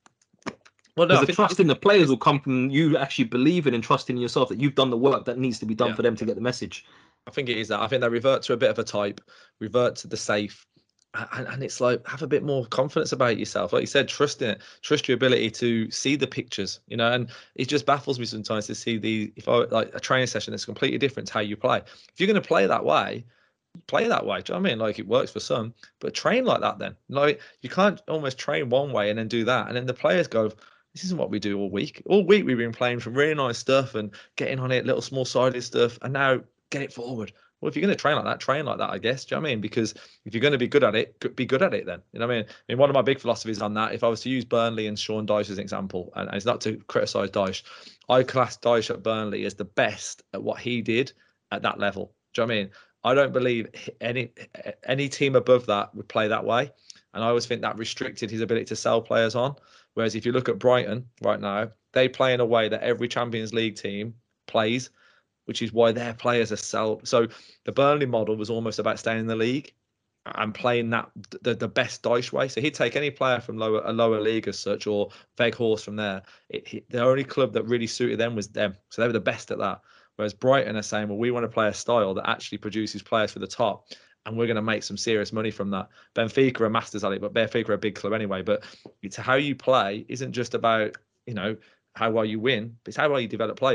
Well, no, I Because the think trust in the players will come from you actually believing and trusting in yourself that you've done the work that needs to be done Yeah. for them to get the message. I think it is that. I think they revert to a bit of a type, revert to the safe. And, and it's like, have a bit more confidence about yourself. Like you said, trust in it, trust your ability to see the pictures, you know, and it just baffles me sometimes to see the, if I like a training session that's completely different to how you play. If you're going to play that way, play that way. Do you know what I mean? Like it works for some, but train like that then. Like you can't almost train one way and then do that. And then the players go, this isn't what we do all week. All week we've been playing some really nice stuff and getting on it, little small sided stuff, and now get it forward. Well, if you're going to train like that, train like that, I guess. Do you know what I mean? Because if you're going to be good at it, be good at it then. You know what I mean? I mean, one of my big philosophies on that, if I was to use Burnley and Sean Dyche as an example, and it's not to criticise Dyche, I class Dyche at Burnley as the best at what he did at that level. Do you know what I mean? I don't believe any any team above that would play that way. And I always think that restricted his ability to sell players on. Whereas if you look at Brighton right now, they play in a way that every Champions League team plays, which is why their players are sell. So the Burnley model was almost about staying in the league and playing that the, the best Dyche way. So he'd take any player from lower a lower league as such, or Weghorst from there. It, it, the only club that really suited them was them. So they were the best at that. Whereas Brighton are saying, well, we want to play a style that actually produces players for the top, and we're going to make some serious money from that. Benfica are masters at it, but Benfica are a big club anyway. But it's how you play isn't just about, you know, how well you win, but it's how well you develop players.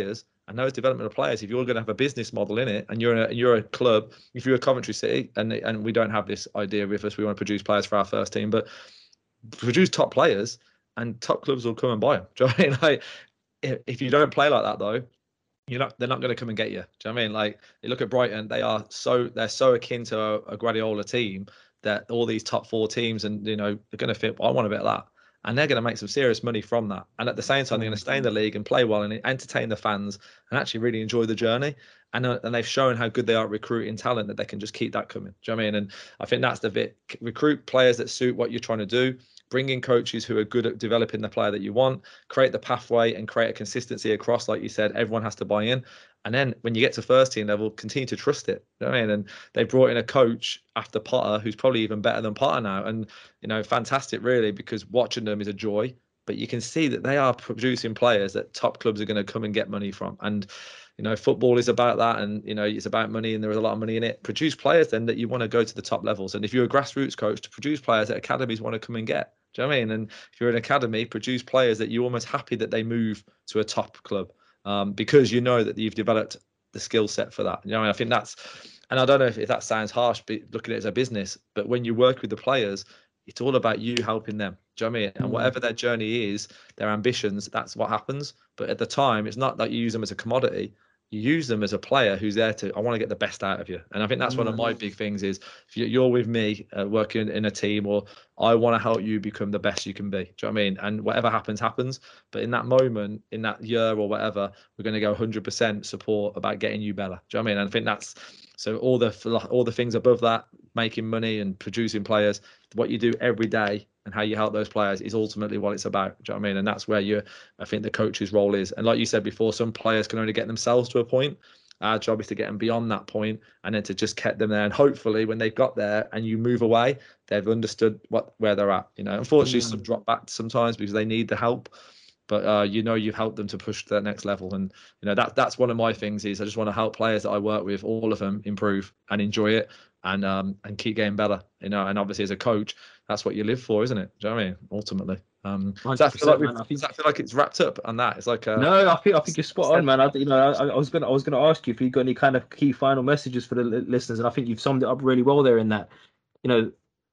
And those development of players, if you're going to have a business model in it, and you're a you're a club, if you're a Coventry City, and and we don't have this idea with us, we want to produce players for our first team, but produce top players, and top clubs will come and buy them. Do you know what I mean? Like, if, if you don't play like that, though, you're not they're not going to come and get you. Do you know what I mean? Like, you look at Brighton, they are so they're so akin to a, a Guardiola team that all these top four teams, and you know, they're going to think, well, I want a bit of that. And they're going to make some serious money from that. And at the same time, they're going to stay in the league and play well and entertain the fans and actually really enjoy the journey. And, uh, and they've shown how good they are at recruiting talent, that they can just keep that coming. Do you know what I mean? And I think that's the bit. Recruit players that suit what you're trying to do. Bring in coaches who are good at developing the player that you want. Create the pathway and create a consistency across. Like you said, everyone has to buy in. And then when you get to first team level, continue to trust it. You know what I mean? And they brought in a coach after Potter who's probably even better than Potter now. And, you know, fantastic, really, because watching them is a joy. But you can see that they are producing players that top clubs are going to come and get money from. And, you know, football is about that. And, you know, it's about money, and there is a lot of money in it. Produce players then that you want to go to the top levels. And if you're a grassroots coach, to produce players that academies want to come and get. Do you know what I mean? And if you're an academy, produce players that you're almost happy that they move to a top club. Um, because you know that you've developed the skill set for that. You know, I mean, I think that's, and I don't know if, if that sounds harsh, but looking at it as a business, but when you work with the players, it's all about you helping them. Do you know what I mean? And whatever their journey is, their ambitions, that's what happens. But at the time, it's not that you use them as a commodity. You use them as a player who's there to, I want to get the best out of you. And I think that's mm. one of my big things is, if you're with me uh, working in a team, or I want to help you become the best you can be. Do you know what I mean? And whatever happens, happens. But in that moment, in that year or whatever, we're going to go one hundred percent support about getting you better. Do you know what I mean? And I think that's, so all the all the things above that, making money and producing players, what you do every day and how you help those players is ultimately what it's about. Do you know what I mean? And that's where you, I think the coach's role is. And like you said before, some players can only get themselves to a point. Our job is to get them beyond that point, and then to just keep them there. And hopefully when they've got there and you move away, they've understood what where they're at. You know, unfortunately, mm. some drop back sometimes because they need the help. But uh, you know, you've helped them to push to that next level. And, you know, that that's one of my things is I just want to help players that I work with, all of them, improve and enjoy it, and um and keep getting better. You know, and obviously as a coach, that's what you live for, isn't it? Do you know what I mean? Ultimately. Um, does that, feel like man, think, does that feel like it's wrapped up on that? It's like a, no, I think I think you're spot on, man. I, you know, I, I was gonna I was gonna ask you if you got any kind of key final messages for the listeners, and I think you've summed it up really well there. In that, you know,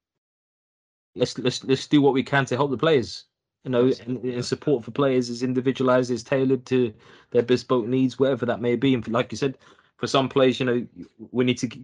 let's let's let's do what we can to help the players. You know, and, and support for players is individualized, is tailored to their bespoke needs, whatever that may be. And like you said, for some players, you know, we need to.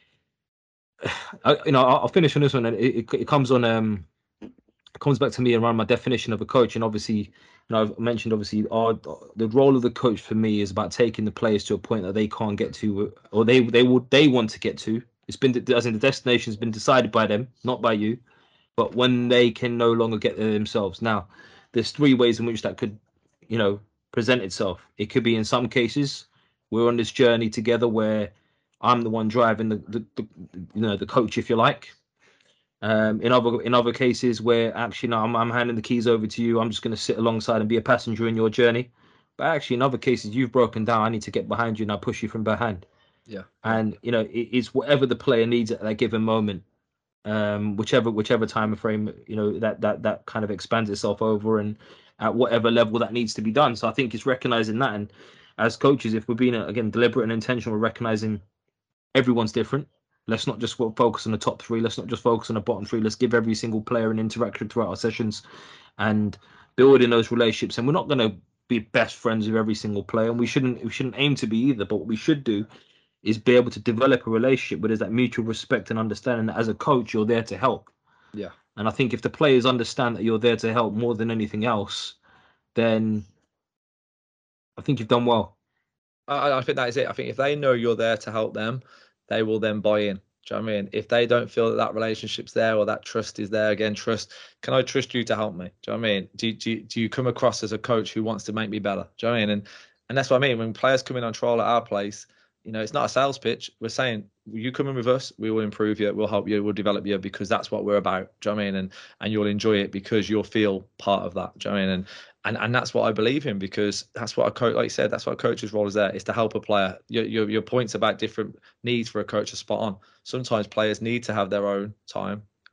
I, you know, I'll finish on this one, and it, it, it comes on. Um, it comes back to me around my definition of a coach, and obviously, you know, I've mentioned obviously our, the role of the coach for me is about taking the players to a point that they can't get to, or they they will they want to get to. It's been, as in the destination has been decided by them, not by you. But when they can no longer get there themselves. Now, there's three ways in which that could, you know, present itself. It could be in some cases we're on this journey together where I'm the one driving the, the, the you know, the coach, if you like. Um, in other in other cases where actually no, I'm I'm handing the keys over to you. I'm just going to sit alongside and be a passenger in your journey. But actually, in other cases, you've broken down. I need to get behind you and I push you from behind. Yeah. And you know, it, it's whatever the player needs at that given moment. Um, whichever whichever time frame, you know, that that that kind of expands itself over, and at whatever level that needs to be done. So I think it's recognizing that, and as coaches, if we're being again deliberate and intentional, we're recognizing everyone's different. Let's not just focus on the top three. Let's not just focus on the bottom three. Let's give every single player an interaction throughout our sessions, and building those relationships. And we're not going to be best friends with every single player, and we shouldn't we shouldn't aim to be either. But what we should do is be able to develop a relationship where there's that mutual respect and understanding that as a coach, you're there to help. Yeah. And I think if the players understand that you're there to help more than anything else, then I think you've done well. I, I think that is it. I think if they know you're there to help them, they will then buy in. Do you know what I mean? If they don't feel that that relationship's there or that trust is there, again, trust, can I trust you to help me? Do you know what I mean? Do, do, do you come across as a coach who wants to make me better? Do you know what I mean? And, and that's what I mean. When players come in on trial at our place, you know, it's not a sales pitch. We're saying, you come in with us, we will improve you, we'll help you, we'll develop you, because that's what we're about. Do you know what I mean? And and you'll enjoy it because you'll feel part of that. Do you know what I mean? And and and that's what I believe in, because that's what a coach, like you said, that's what a coach's role is there, is to help a player. Your your your points about different needs for a coach are spot on. Sometimes players need to have their own time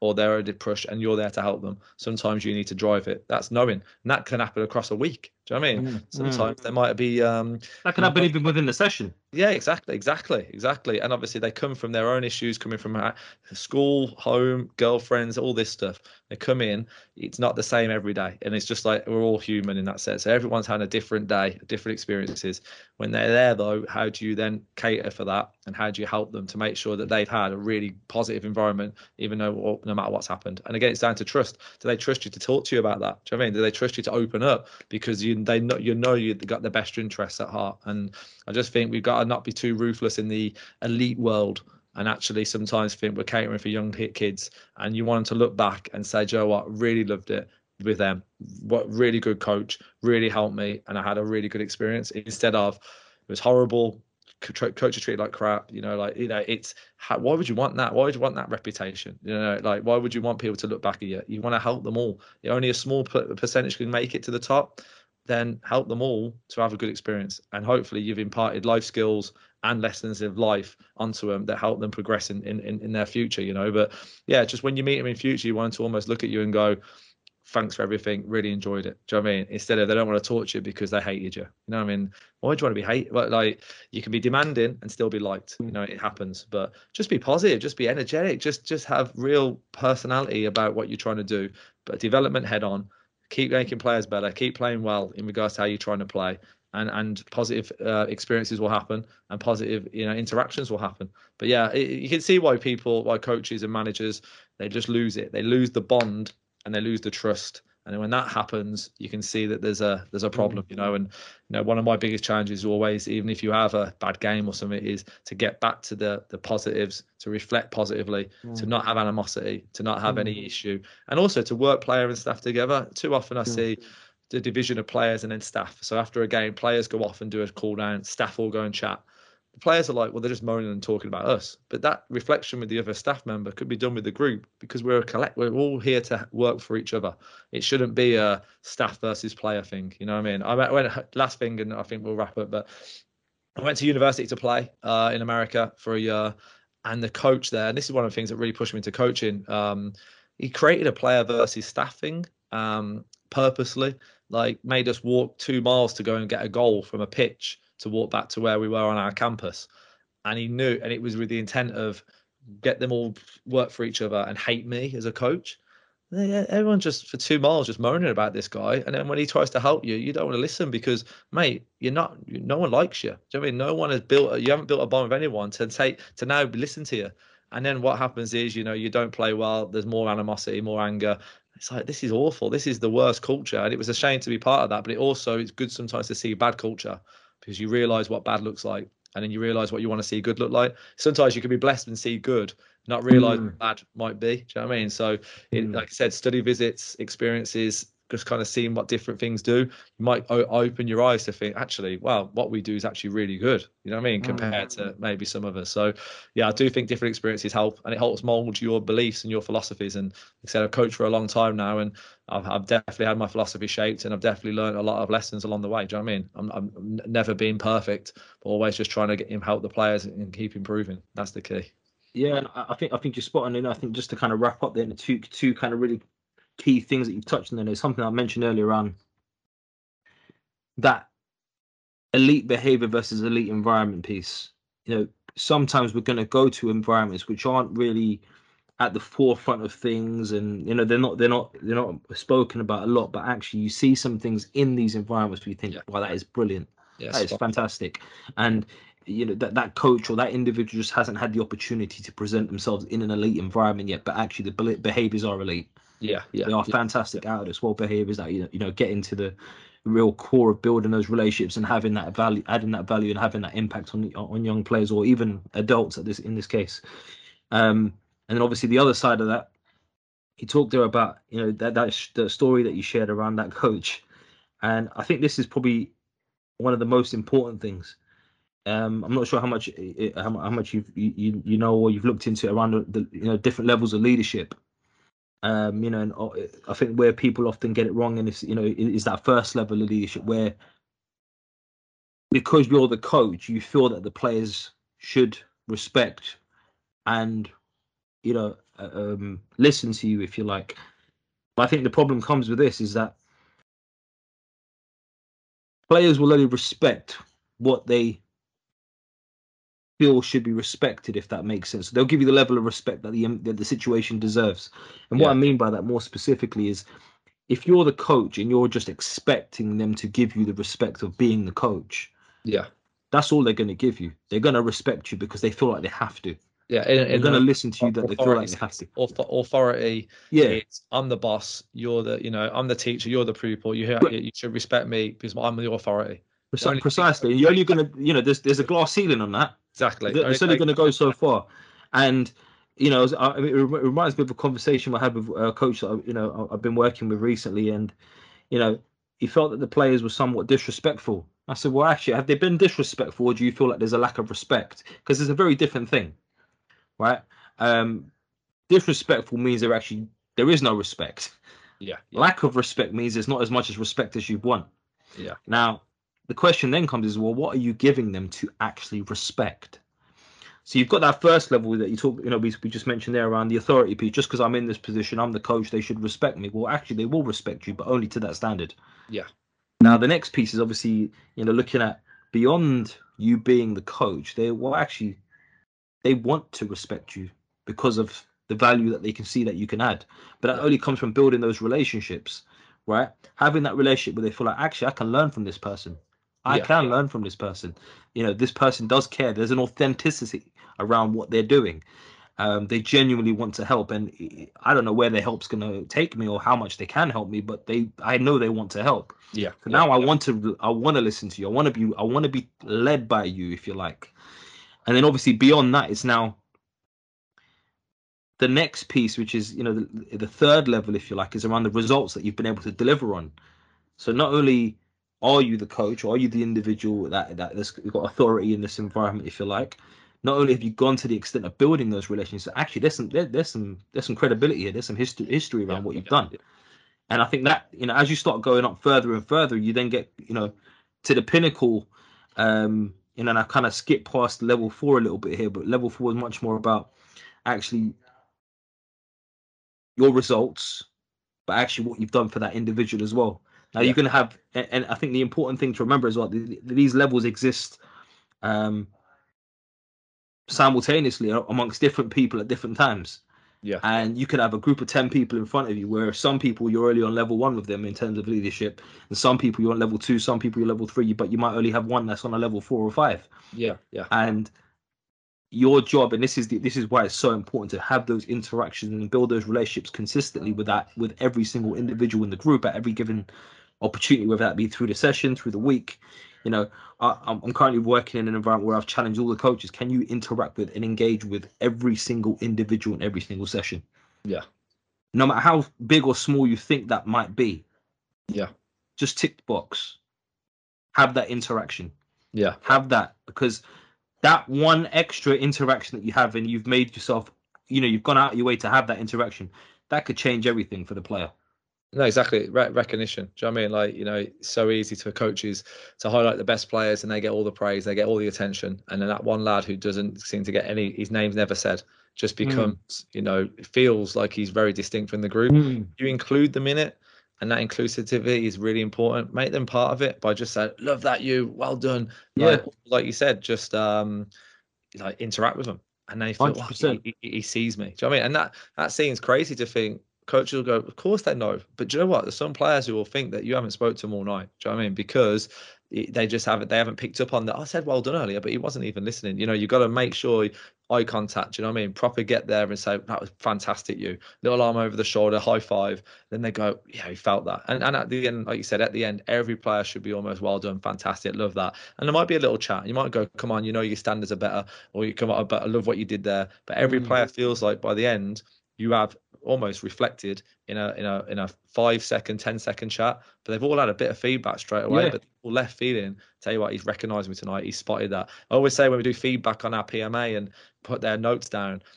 or they're under push and you're there to help them. Sometimes you need to drive it. That's knowing. And that can happen across a week. Do you know what I mean? Mm, Sometimes mm. there might be um That can happen even within the session. yeah, exactly, exactly, exactly. And obviously they come from their own issues, coming from uh, school, home, girlfriends, all this stuff. They come in, it's not the same every day. And it's just like we're all human in that sense. So everyone's having a different day, different experiences. When they're there though, how do you then cater for that? And how do you help them to make sure that they've had a really positive environment, even though no matter what's happened? And again, it's down to trust. Do they trust you to talk to you about that? Do you know what I mean? Do they trust you to open up because you they know you know you've got their best interests at heart? And I just think we've got to not be too ruthless in the elite world, and actually sometimes think we're catering for young kids, and you want them to look back and say, Joe, what, really loved it with them. What really good coach, really helped me, and I had a really good experience. Instead of it was horrible, coach are treated like crap, you know, like, you know, it's how, why would you want that? Why would you want that reputation? You know, like, why would you want people to look back at you? You want to help them all. Only a small percentage can make it to the top. Then help them all to have a good experience, and hopefully you've imparted life skills and lessons of life onto them that help them progress in, in in their future, you know. But yeah, just when you meet them in future, you want them to almost look at you and go, thanks for everything, really enjoyed it. Do you know what I mean? Instead of they don't want to talk to you because they hated you. You know what I mean? Why do you want to be hate? Well, like, you can be demanding and still be liked. You know, it happens. But just be positive, just be energetic, just just have real personality about what you're trying to do. But development head on. Keep making players better. Keep playing well in regards to how you're trying to play, and and positive uh, experiences will happen, and positive, you know, interactions will happen. But yeah, it, you can see why people, why coaches and managers, they just lose it. They lose the bond and they lose the trust. And when that happens, you can see that there's a there's a problem, you know. And you know, one of my biggest challenges is always, even if you have a bad game or something, is to get back to the the positives, to reflect positively, mm. to not have animosity, to not have mm. any issue, and also to work player and staff together. Too often I mm. see the division of players and then staff. So after a game, players go off and do a cool down, staff all go and chat. The players are like, well, they're just moaning and talking about us. But that reflection with the other staff member could be done with the group, because we're a collect. We're all here to work for each other. It shouldn't be a staff versus player thing. You know what I mean? I went last thing, and I think we'll wrap up. But I went to university to play uh, in America for a year, and the coach there, and this is one of the things that really pushed me into coaching. Um, he created a player versus staff thing um, purposely, like made us walk two miles to go and get a goal from a pitch to walk back to where we were on our campus. And he knew, and it was with the intent of get them all work for each other and hate me as a coach. Everyone just for two miles just moaning about this guy, and then when he tries to help you, you don't want to listen because, mate, you're not. No one likes you. Do you know what I mean? No one has built. You haven't built a bond with anyone to take to now listen to you. And then what happens is, you know, you don't play well. There's more animosity, more anger. It's like, this is awful. This is the worst culture, and it was a shame to be part of that. But it also, it's good sometimes to see bad culture, because you realize what bad looks like, and then you realize what you want to see good look like. Sometimes you can be blessed and see good, not realize mm. what bad might be. Do you know what I mean? So, it, mm. like I said, study visits, experiences, just kind of seeing what different things do. You might o- open your eyes to think, actually, wow, what we do is actually really good. You know what I mean? Compared mm. to maybe some others. So, yeah, I do think different experiences help, and it helps mold your beliefs and your philosophies. And like I said, I've coached for a long time now, and I've, I've definitely had my philosophy shaped, and I've definitely learned a lot of lessons along the way. Do you know what I mean? I'm, I'm never been perfect, but always just trying to get him, help the players and keep improving. That's the key. Yeah, and I think I think you're spot on. And I think just to kind of wrap up then, the two two kind of really key things that you've touched on. Then there's something I mentioned earlier on, that elite behavior versus elite environment piece. You know, sometimes we're going to go to environments which aren't really at the forefront of things, and you know they're not they're not they're not spoken about a lot, but actually you see some things in these environments where you think, yeah. wow, that is brilliant. Yes, that is fantastic. And you know that that coach or that individual just hasn't had the opportunity to present themselves in an elite environment yet, but actually the behaviors are elite. Yeah, yeah, they are yeah. fantastic out of this. Well, behaviors that you know, you know get into the real core of building those relationships and having that value, adding that value, and having that impact on on young players or even adults at this in this case. Um, and then obviously the other side of that, he talked there about you know that that the story that you shared around that coach, and I think this is probably one of the most important things. Um, I'm not sure how much how, how much you've you you know or you've looked into around the, the you know different levels of leadership. Um, you know, and I think where people often get it wrong, and it's you know is that first level of leadership where because you're the coach, you feel that the players should respect and you know, uh, um, listen to you if you like. But I think the problem comes with this is that players will only respect what they feel should be respected, if that makes sense. They'll give you the level of respect that the that the situation deserves. And what Yeah. I mean by that more specifically is, if you're the coach and you're just expecting them to give you the respect of being the coach, Yeah. that's all they're going to give you. They're going to respect you because they feel like they have to. Yeah, in, They're in going to the listen to you that they feel like authority they have to. author- authority Yeah, is I'm the boss, you're the, you know, I'm the teacher, you're the pupil. You hear, But- you should respect me because I'm the authority. The preci- only thing- precisely. And you're only going to, you know, there's there's a glass ceiling on that. exactly. It's Only only take- going to go so far. And you know, as- I- it rem- it reminds me of a conversation I had with a coach that I, you know I- I've been working with recently, and you know, he felt that the players were somewhat disrespectful. I said, well, actually, have they been disrespectful, or do you feel like there's a lack of respect? Because it's a very different thing, right? Um, disrespectful means there actually there is no respect. yeah, yeah, Lack of respect means there's not as much as respect as you want. yeah, Now, the question then comes is, well, what are you giving them to actually respect? So you've got that first level that you talk, you know, we, we just mentioned there around the authority piece. Just because I'm in this position, I'm the coach, they should respect me. Well, actually, they will respect you, but only to that standard. yeah, Now, the next piece is obviously, you know, looking at beyond you being the coach, they will actually, they want to respect you because of the value that they can see that you can add. But that Yeah. only comes from building those relationships, right? Having that relationship where they feel like, actually, I can learn from this person. I Yeah. can learn from this person. You know, this person does care. There's an authenticity around what they're doing. Um, they genuinely want to help, and I don't know where their help's going to take me or how much they can help me, but they, I know they want to help. yeah. So yeah. now I want to, I want to listen to you. I want to be, I want to be led by you, if you like. And then obviously beyond that, it's now the next piece, which is, you know, the, the third level, if you like, is around the results that you've been able to deliver on. So not only are you the coach, or are you the individual that that has got authority in this environment, if you like, not only have you gone to the extent of building those relationships, actually there's some there, there's some there's some credibility here, there's some history history around Yeah, what you've yeah, done. yeah. And I think that, you know, as you start going up further and further, you then get, you know, to the pinnacle. Um, you know, and I kind of skip past level four a little bit here, but level four is much more about actually your results, but actually what you've done for that individual as well. Now Yeah. you're going to have, and, and I think the important thing to remember as well, th- these levels exist um, simultaneously amongst different people at different times. Yeah. And you can have a group of ten people in front of you, where some people you're only on level one with them in terms of leadership, and some people you're on level two, some people you're level three, but you might only have one that's on a level four or five. Yeah. Yeah. And your job, and this is the, this is why it's so important to have those interactions and build those relationships consistently with that with every single individual in the group at every given opportunity, whether that be through the session, through the week. You know, I, I'm I'm currently working in an environment where I've challenged all the coaches. Can you interact with and engage with every single individual in every single session? Yeah. No matter how big or small you think that might be, Yeah. just tick the box. Have that interaction. Yeah. Have that, because that one extra interaction that you have, and you've made yourself, you know, you've gone out of your way to have that interaction, that could change everything for the player. No, exactly. Re- recognition. Do you know what I mean? Like, you know, it's so easy for coaches to highlight the best players and they get all the praise, they get all the attention. And then that one lad who doesn't seem to get any, his name's never said, just becomes, mm. you know, feels like he's very distinct from the group. Mm. You include them in it, and that inclusivity is really important. Make them part of it by just saying, love that, you, well done. Yeah. Like, like you said, just um, like interact with them. And they feel, oh, he, he, he sees me. Do you know what I mean? And that, that seems crazy to think. Coaches will go, of course they know. But do you know what? There's some players who will think that you haven't spoke to them all night. Do you know what I mean? Because they just haven't, they haven't picked up on that. I said well done earlier, but he wasn't even listening. You know, you've got to make sure eye contact, do you know what I mean? Proper get there and say, that was fantastic, you. Little arm over the shoulder, high five. Then they go, yeah, he felt that. And and at the end, like you said, at the end, every player should be almost well done, fantastic, love that. And there might be a little chat. You might go, come on, you know your standards are better, or you come on, but I love what you did there. But every mm. player feels like by the end, you have almost reflected in a in a in a five second, ten second chat, but they've all had a bit of feedback straight away. Yeah. But all left feeling, tell you what, he's recognised me tonight. He's spotted that. I always say when we do feedback on our P M A and put their notes down,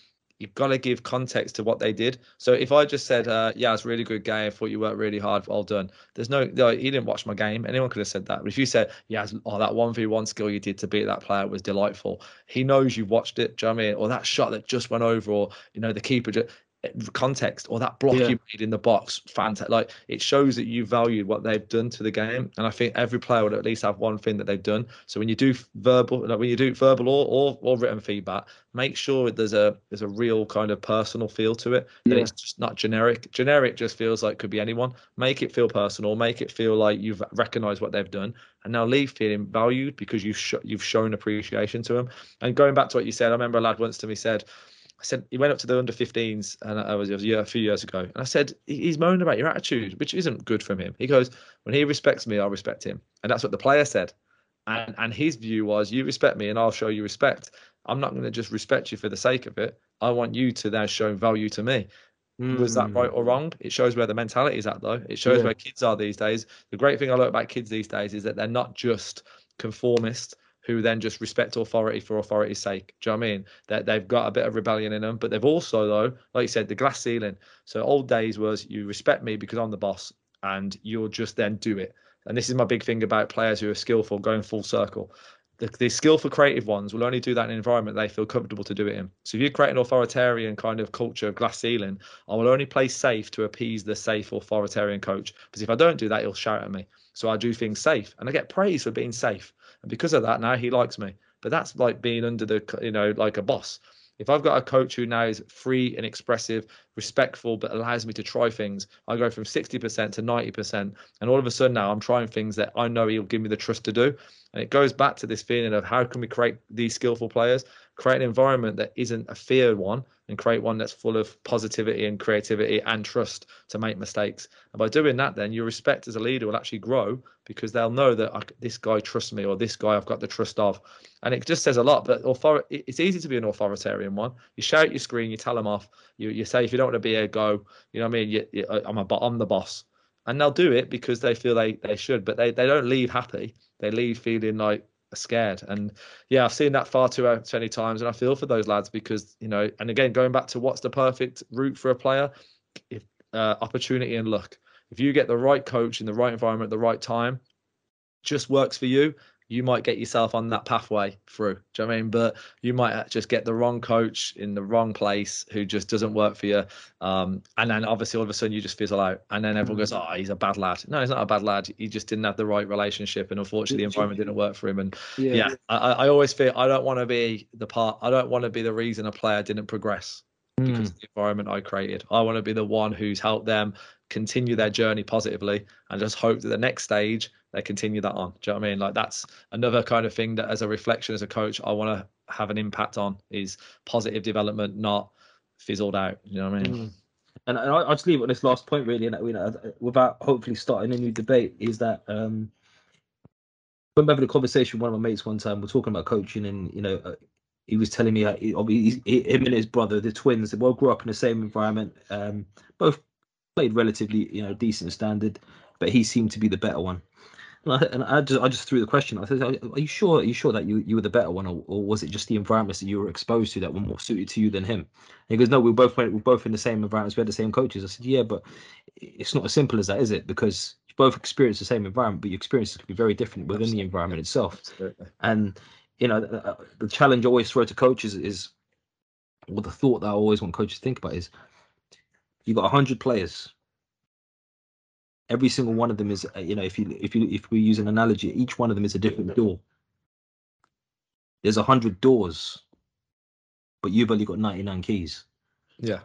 you've got to give context to what they did. So if I just said, uh, yeah, it's a really good game, I thought you worked really hard, well done. There's no, no, he didn't watch my game. Anyone could have said that. But if you said, yeah, oh, that one v one skill you did to beat that player was delightful, he knows you watched it. Do you know what I mean? Or that shot that just went over, or, you know, the keeper just, context, or that block Yeah. you made in the box, fantastic. Like, it shows that you valued what they've done to the game. And I think every player would at least have one thing that they've done. So when you do verbal, like when you do verbal or, or or written feedback, make sure there's a there's a real kind of personal feel to it, that Yeah. it's just not generic. Generic just feels like could be anyone. Make it feel personal, make it feel like you've recognized what they've done, and now leave feeling valued because you've sh- you've shown appreciation to them. And going back to what you said, I remember a lad once to me said, I said, he went up to the under fifteens, and I was, it was a, year, a few years ago, and I said, he's moaning about your attitude, which isn't good from him. He goes, when he respects me, I'll respect him. And that's what the player said. And and his view was, you respect me and I'll show you respect. I'm not going to just respect you for the sake of it. I want you to then show value to me. Mm. Was that right or wrong? It shows where the mentality is at, though. It shows Yeah. where kids are these days. The great thing I learned about kids these days is that they're not just conformist who then just respect authority for authority's sake. Do you know what I mean? That they've got a bit of rebellion in them, but they've also, though, like you said, the glass ceiling. So old days was, you respect me because I'm the boss, and you'll just then do it. And this is my big thing about players who are skillful, going full circle. The, the skillful, creative ones will only do that in an environment they feel comfortable to do it in. So if you create an authoritarian kind of culture of glass ceiling, I will only play safe to appease the safe authoritarian coach. Because if I don't do that, he'll shout at me. So I do things safe, and I get praise for being safe. And because of that, now he likes me. But that's like being under the, you know, like a boss. If I've got a coach who now is free and expressive, respectful, but allows me to try things, I go from sixty percent to ninety percent. And all of a sudden now I'm trying things that I know he'll give me the trust to do. And it goes back to this feeling of, how can we create these skillful players, create an environment that isn't a feared one, and create one that's full of positivity and creativity and trust to make mistakes. And by doing that, then your respect as a leader will actually grow, because they'll know that I, this guy trusts me, or this guy I've got the trust of. And it just says a lot. But author- it's easy to be an authoritarian one. You shout, you scream, you tell them off. You you say, if you don't want to be a go, you know what I mean? You, you, I'm a I'm the boss. And they'll do it because they feel they, they should, but they, they don't leave happy. They leave feeling like scared. And yeah, I've seen that far too many times, and I feel for those lads, because, you know, and again, going back to what's the perfect route for a player, if uh, opportunity and luck. If you get the right coach in the right environment at the right time, just works for you, you might get yourself on that pathway through. Do you know what I mean? But you might just get the wrong coach in the wrong place who just doesn't work for you. Um, and then obviously all of a sudden you just fizzle out, and then everyone goes, oh, he's a bad lad. No, he's not a bad lad. He just didn't have the right relationship, and unfortunately the environment didn't work for him. And Yeah. yeah, I, I always feel I don't want to be the part, I don't want to be the reason a player didn't progress because of the environment I created. I want to be the one who's helped them continue their journey positively, and just hope that the next stage they continue that on. Do you know what I mean? Like, that's another kind of thing that, as a reflection, as a coach, I want to have an impact on, is positive development, not fizzled out. You know what I mean? Mm. And, and I, I'll just leave it on this last point, really, and you know, without hopefully starting a new debate, is that um, when having a conversation with one of my mates one time, we're talking about coaching, and you know, uh, he was telling me how he, he, he, him and his brother, the twins, they both grew up in the same environment, um, both played relatively, you know, decent standard, but he seemed to be the better one. And I, and I just I just threw the question. I said, "Are you sure? Are you sure that you, you were the better one, or, or was it just the environments that you were exposed to that were more suited to you than him?" And he goes, "No, we both went. We were both in the same environments. We had the same coaches." I said, "Yeah, but it's not as simple as that, is it? Because you both experienced the same environment, but your experiences can be very different within Absolutely. the environment itself." Absolutely. And you know, the, the challenge I always throw to coaches is, or the thought that I always want coaches to think about is, you got a hundred players. Every single one of them is, you know, if you if you if we use an analogy, each one of them is a different door. There's a hundred doors, but you've only got ninety-nine keys. Yeah.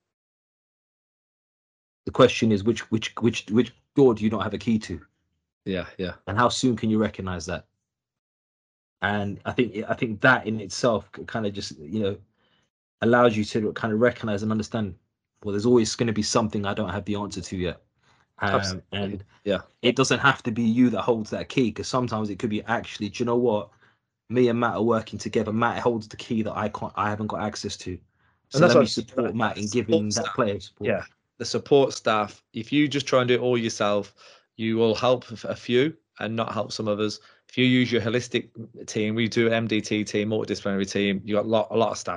The question is, which which which which door do you not have a key to? Yeah. Yeah. And how soon can you recognize that? And I think I think that in itself kind of just, you know, allows you to kind of recognize and understand, well, there's always going to be something I don't have the answer to yet. Um, and yeah, it doesn't have to be you that holds that key, because sometimes it could be, actually, do you know what? Me and Matt are working together. Matt holds the key that I can't, I haven't got access to. So let me support Matt in giving that player support. Yeah, the support staff. If you just try and do it all yourself, you will help a few and not help some others. If you use your holistic team, we do an M D T team, multidisciplinary team. You got a lot, a lot of staff.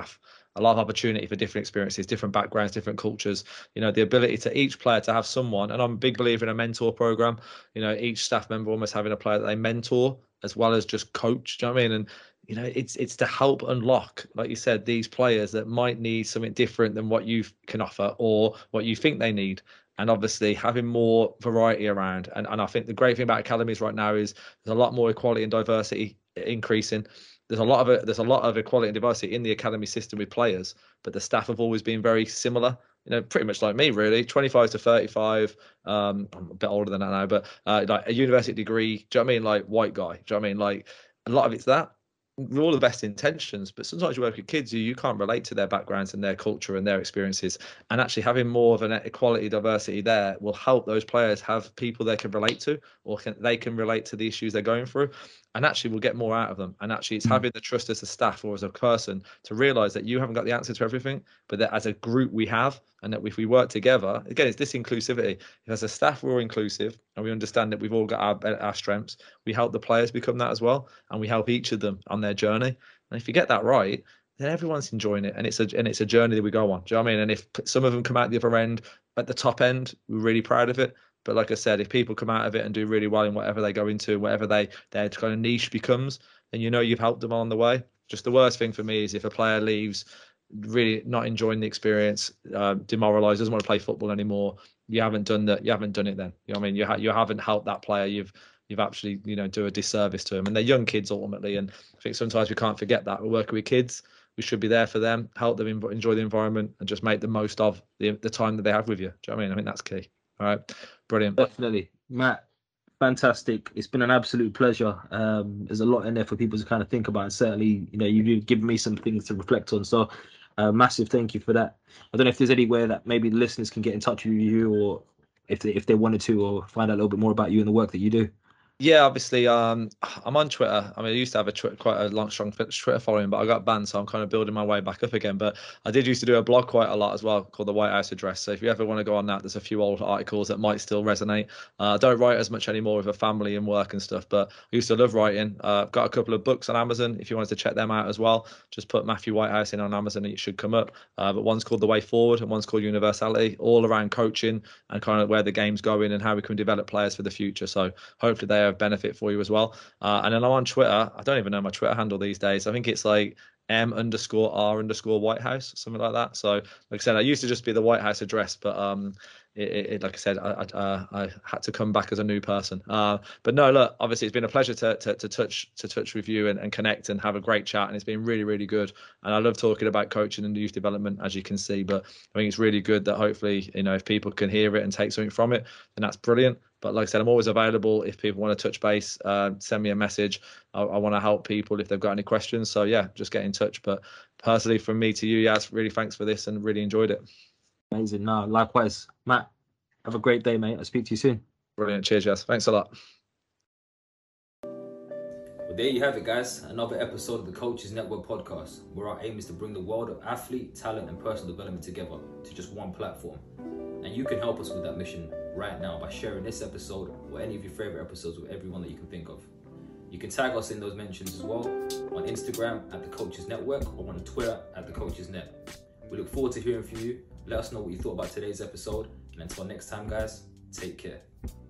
a lot of opportunity for different experiences, different backgrounds, different cultures. You know, the ability to each player to have someone, and I'm a big believer in a mentor program. You know, each staff member almost having a player that they mentor as well as just coach. Do you know what I mean? And you know, it's it's to help unlock, like you said, these players that might need something different than what you can offer or what you think they need. And obviously having more variety around. And, and I think the great thing about academies right now is there's a lot more equality and diversity increasing. There's a lot of it, there's a lot of equality and diversity in the academy system with players, but the staff have always been very similar. You know, pretty much like me, really, twenty-five to thirty-five. Um, I'm a bit older than that now, but uh, like a university degree. Do you know what I mean? Like white guy. Do you know what I mean? Like a lot of it's that. With all the best intentions, but sometimes you work with kids who you can't relate to their backgrounds and their culture and their experiences. And actually having more of an equality, diversity there will help those players have people they can relate to, or can, they can relate to the issues they're going through. And actually we'll get more out of them. And actually it's having the trust as a staff or as a person to realize that you haven't got the answer to everything, but that as a group we have, and that if we work together, again, it's this inclusivity. If as a staff we're all inclusive and we understand that we've all got our, our strengths, we help the players become that as well. And we help each of them on their journey. And if you get that right, then everyone's enjoying it. And it's a, and it's a journey that we go on. Do you know what I mean? And if some of them come out the other end, at the top end, we're really proud of it. But like I said, if people come out of it and do really well in whatever they go into, whatever they their kind of niche becomes, then you know you've helped them on the way. Just the worst thing for me is if a player leaves really not enjoying the experience, uh, demoralized, doesn't want to play football anymore. You haven't done that. You haven't done it then. You know what I mean? You ha- you haven't helped that player. You've you've actually, you know, do a disservice to them. And they're young kids ultimately. And I think sometimes we can't forget that. We're working with kids. We should be there for them, help them enjoy the environment, and just make the most of the the time that they have with you. Do you know what I mean? I think that's key. All right, brilliant. Definitely, Matt. Fantastic. It's been an absolute pleasure. Um, there's a lot in there for people to kind of think about, and certainly, you know, you've given me some things to reflect on. So, uh, massive thank you for that. I don't know if there's anywhere that maybe the listeners can get in touch with you, or if they if they wanted to, or find out a little bit more about you and the work that you do. Yeah, obviously, um, I'm on Twitter. I mean, I used to have a tw- quite a long, strong Twitter following, but I got banned, so I'm kind of building my way back up again. But I did used to do a blog quite a lot as well, called the White House Address. So if you ever want to go on that, there's a few old articles that might still resonate. Uh, I don't write as much anymore with a family and work and stuff, but I used to love writing. Uh, I've got a couple of books on Amazon. If you wanted to check them out as well, just put Matthew Whitehouse in on Amazon and it should come up. Uh, but one's called The Way Forward and one's called Universality, all around coaching and kind of where the game's going and how we can develop players for the future. So hopefully they have benefit for you as well. Uh, and then I'm on Twitter. I don't even know my Twitter handle these days. I think it's like M underscore R underscore White House, something like that. So like I said, I used to just be the White House Address, but um, it, it like I said, I, I, uh, I had to come back as a new person. Uh, but no, look, obviously it's been a pleasure to to, to touch to touch with you and, and connect and have a great chat. And it's been really, really good. And I love talking about coaching and youth development, as you can see. But I think it's really good that hopefully, you know, if people can hear it and take something from it, then that's brilliant. But like I said, I'm always available if people want to touch base, uh, send me a message. I, I want to help people if they've got any questions. So yeah, just get in touch. But personally, from me to you, Yaz, really thanks for this and really enjoyed it. Amazing. No, likewise, Matt. Have a great day, mate. I'll speak to you soon. Brilliant. Cheers, Yaz. Thanks a lot. Well, there you have it, guys. Another episode of the Coaches Network podcast, where our aim is to bring the world of athlete, talent, and personal development together to just one platform. And you can help us with that mission right now by sharing this episode or any of your favorite episodes with everyone that you can think of. You can tag us in those mentions as well on Instagram at the Coaches Network or on Twitter at the Coaches Net. We look forward to hearing from you. Let us know what you thought about today's episode. And until next time, guys, take care.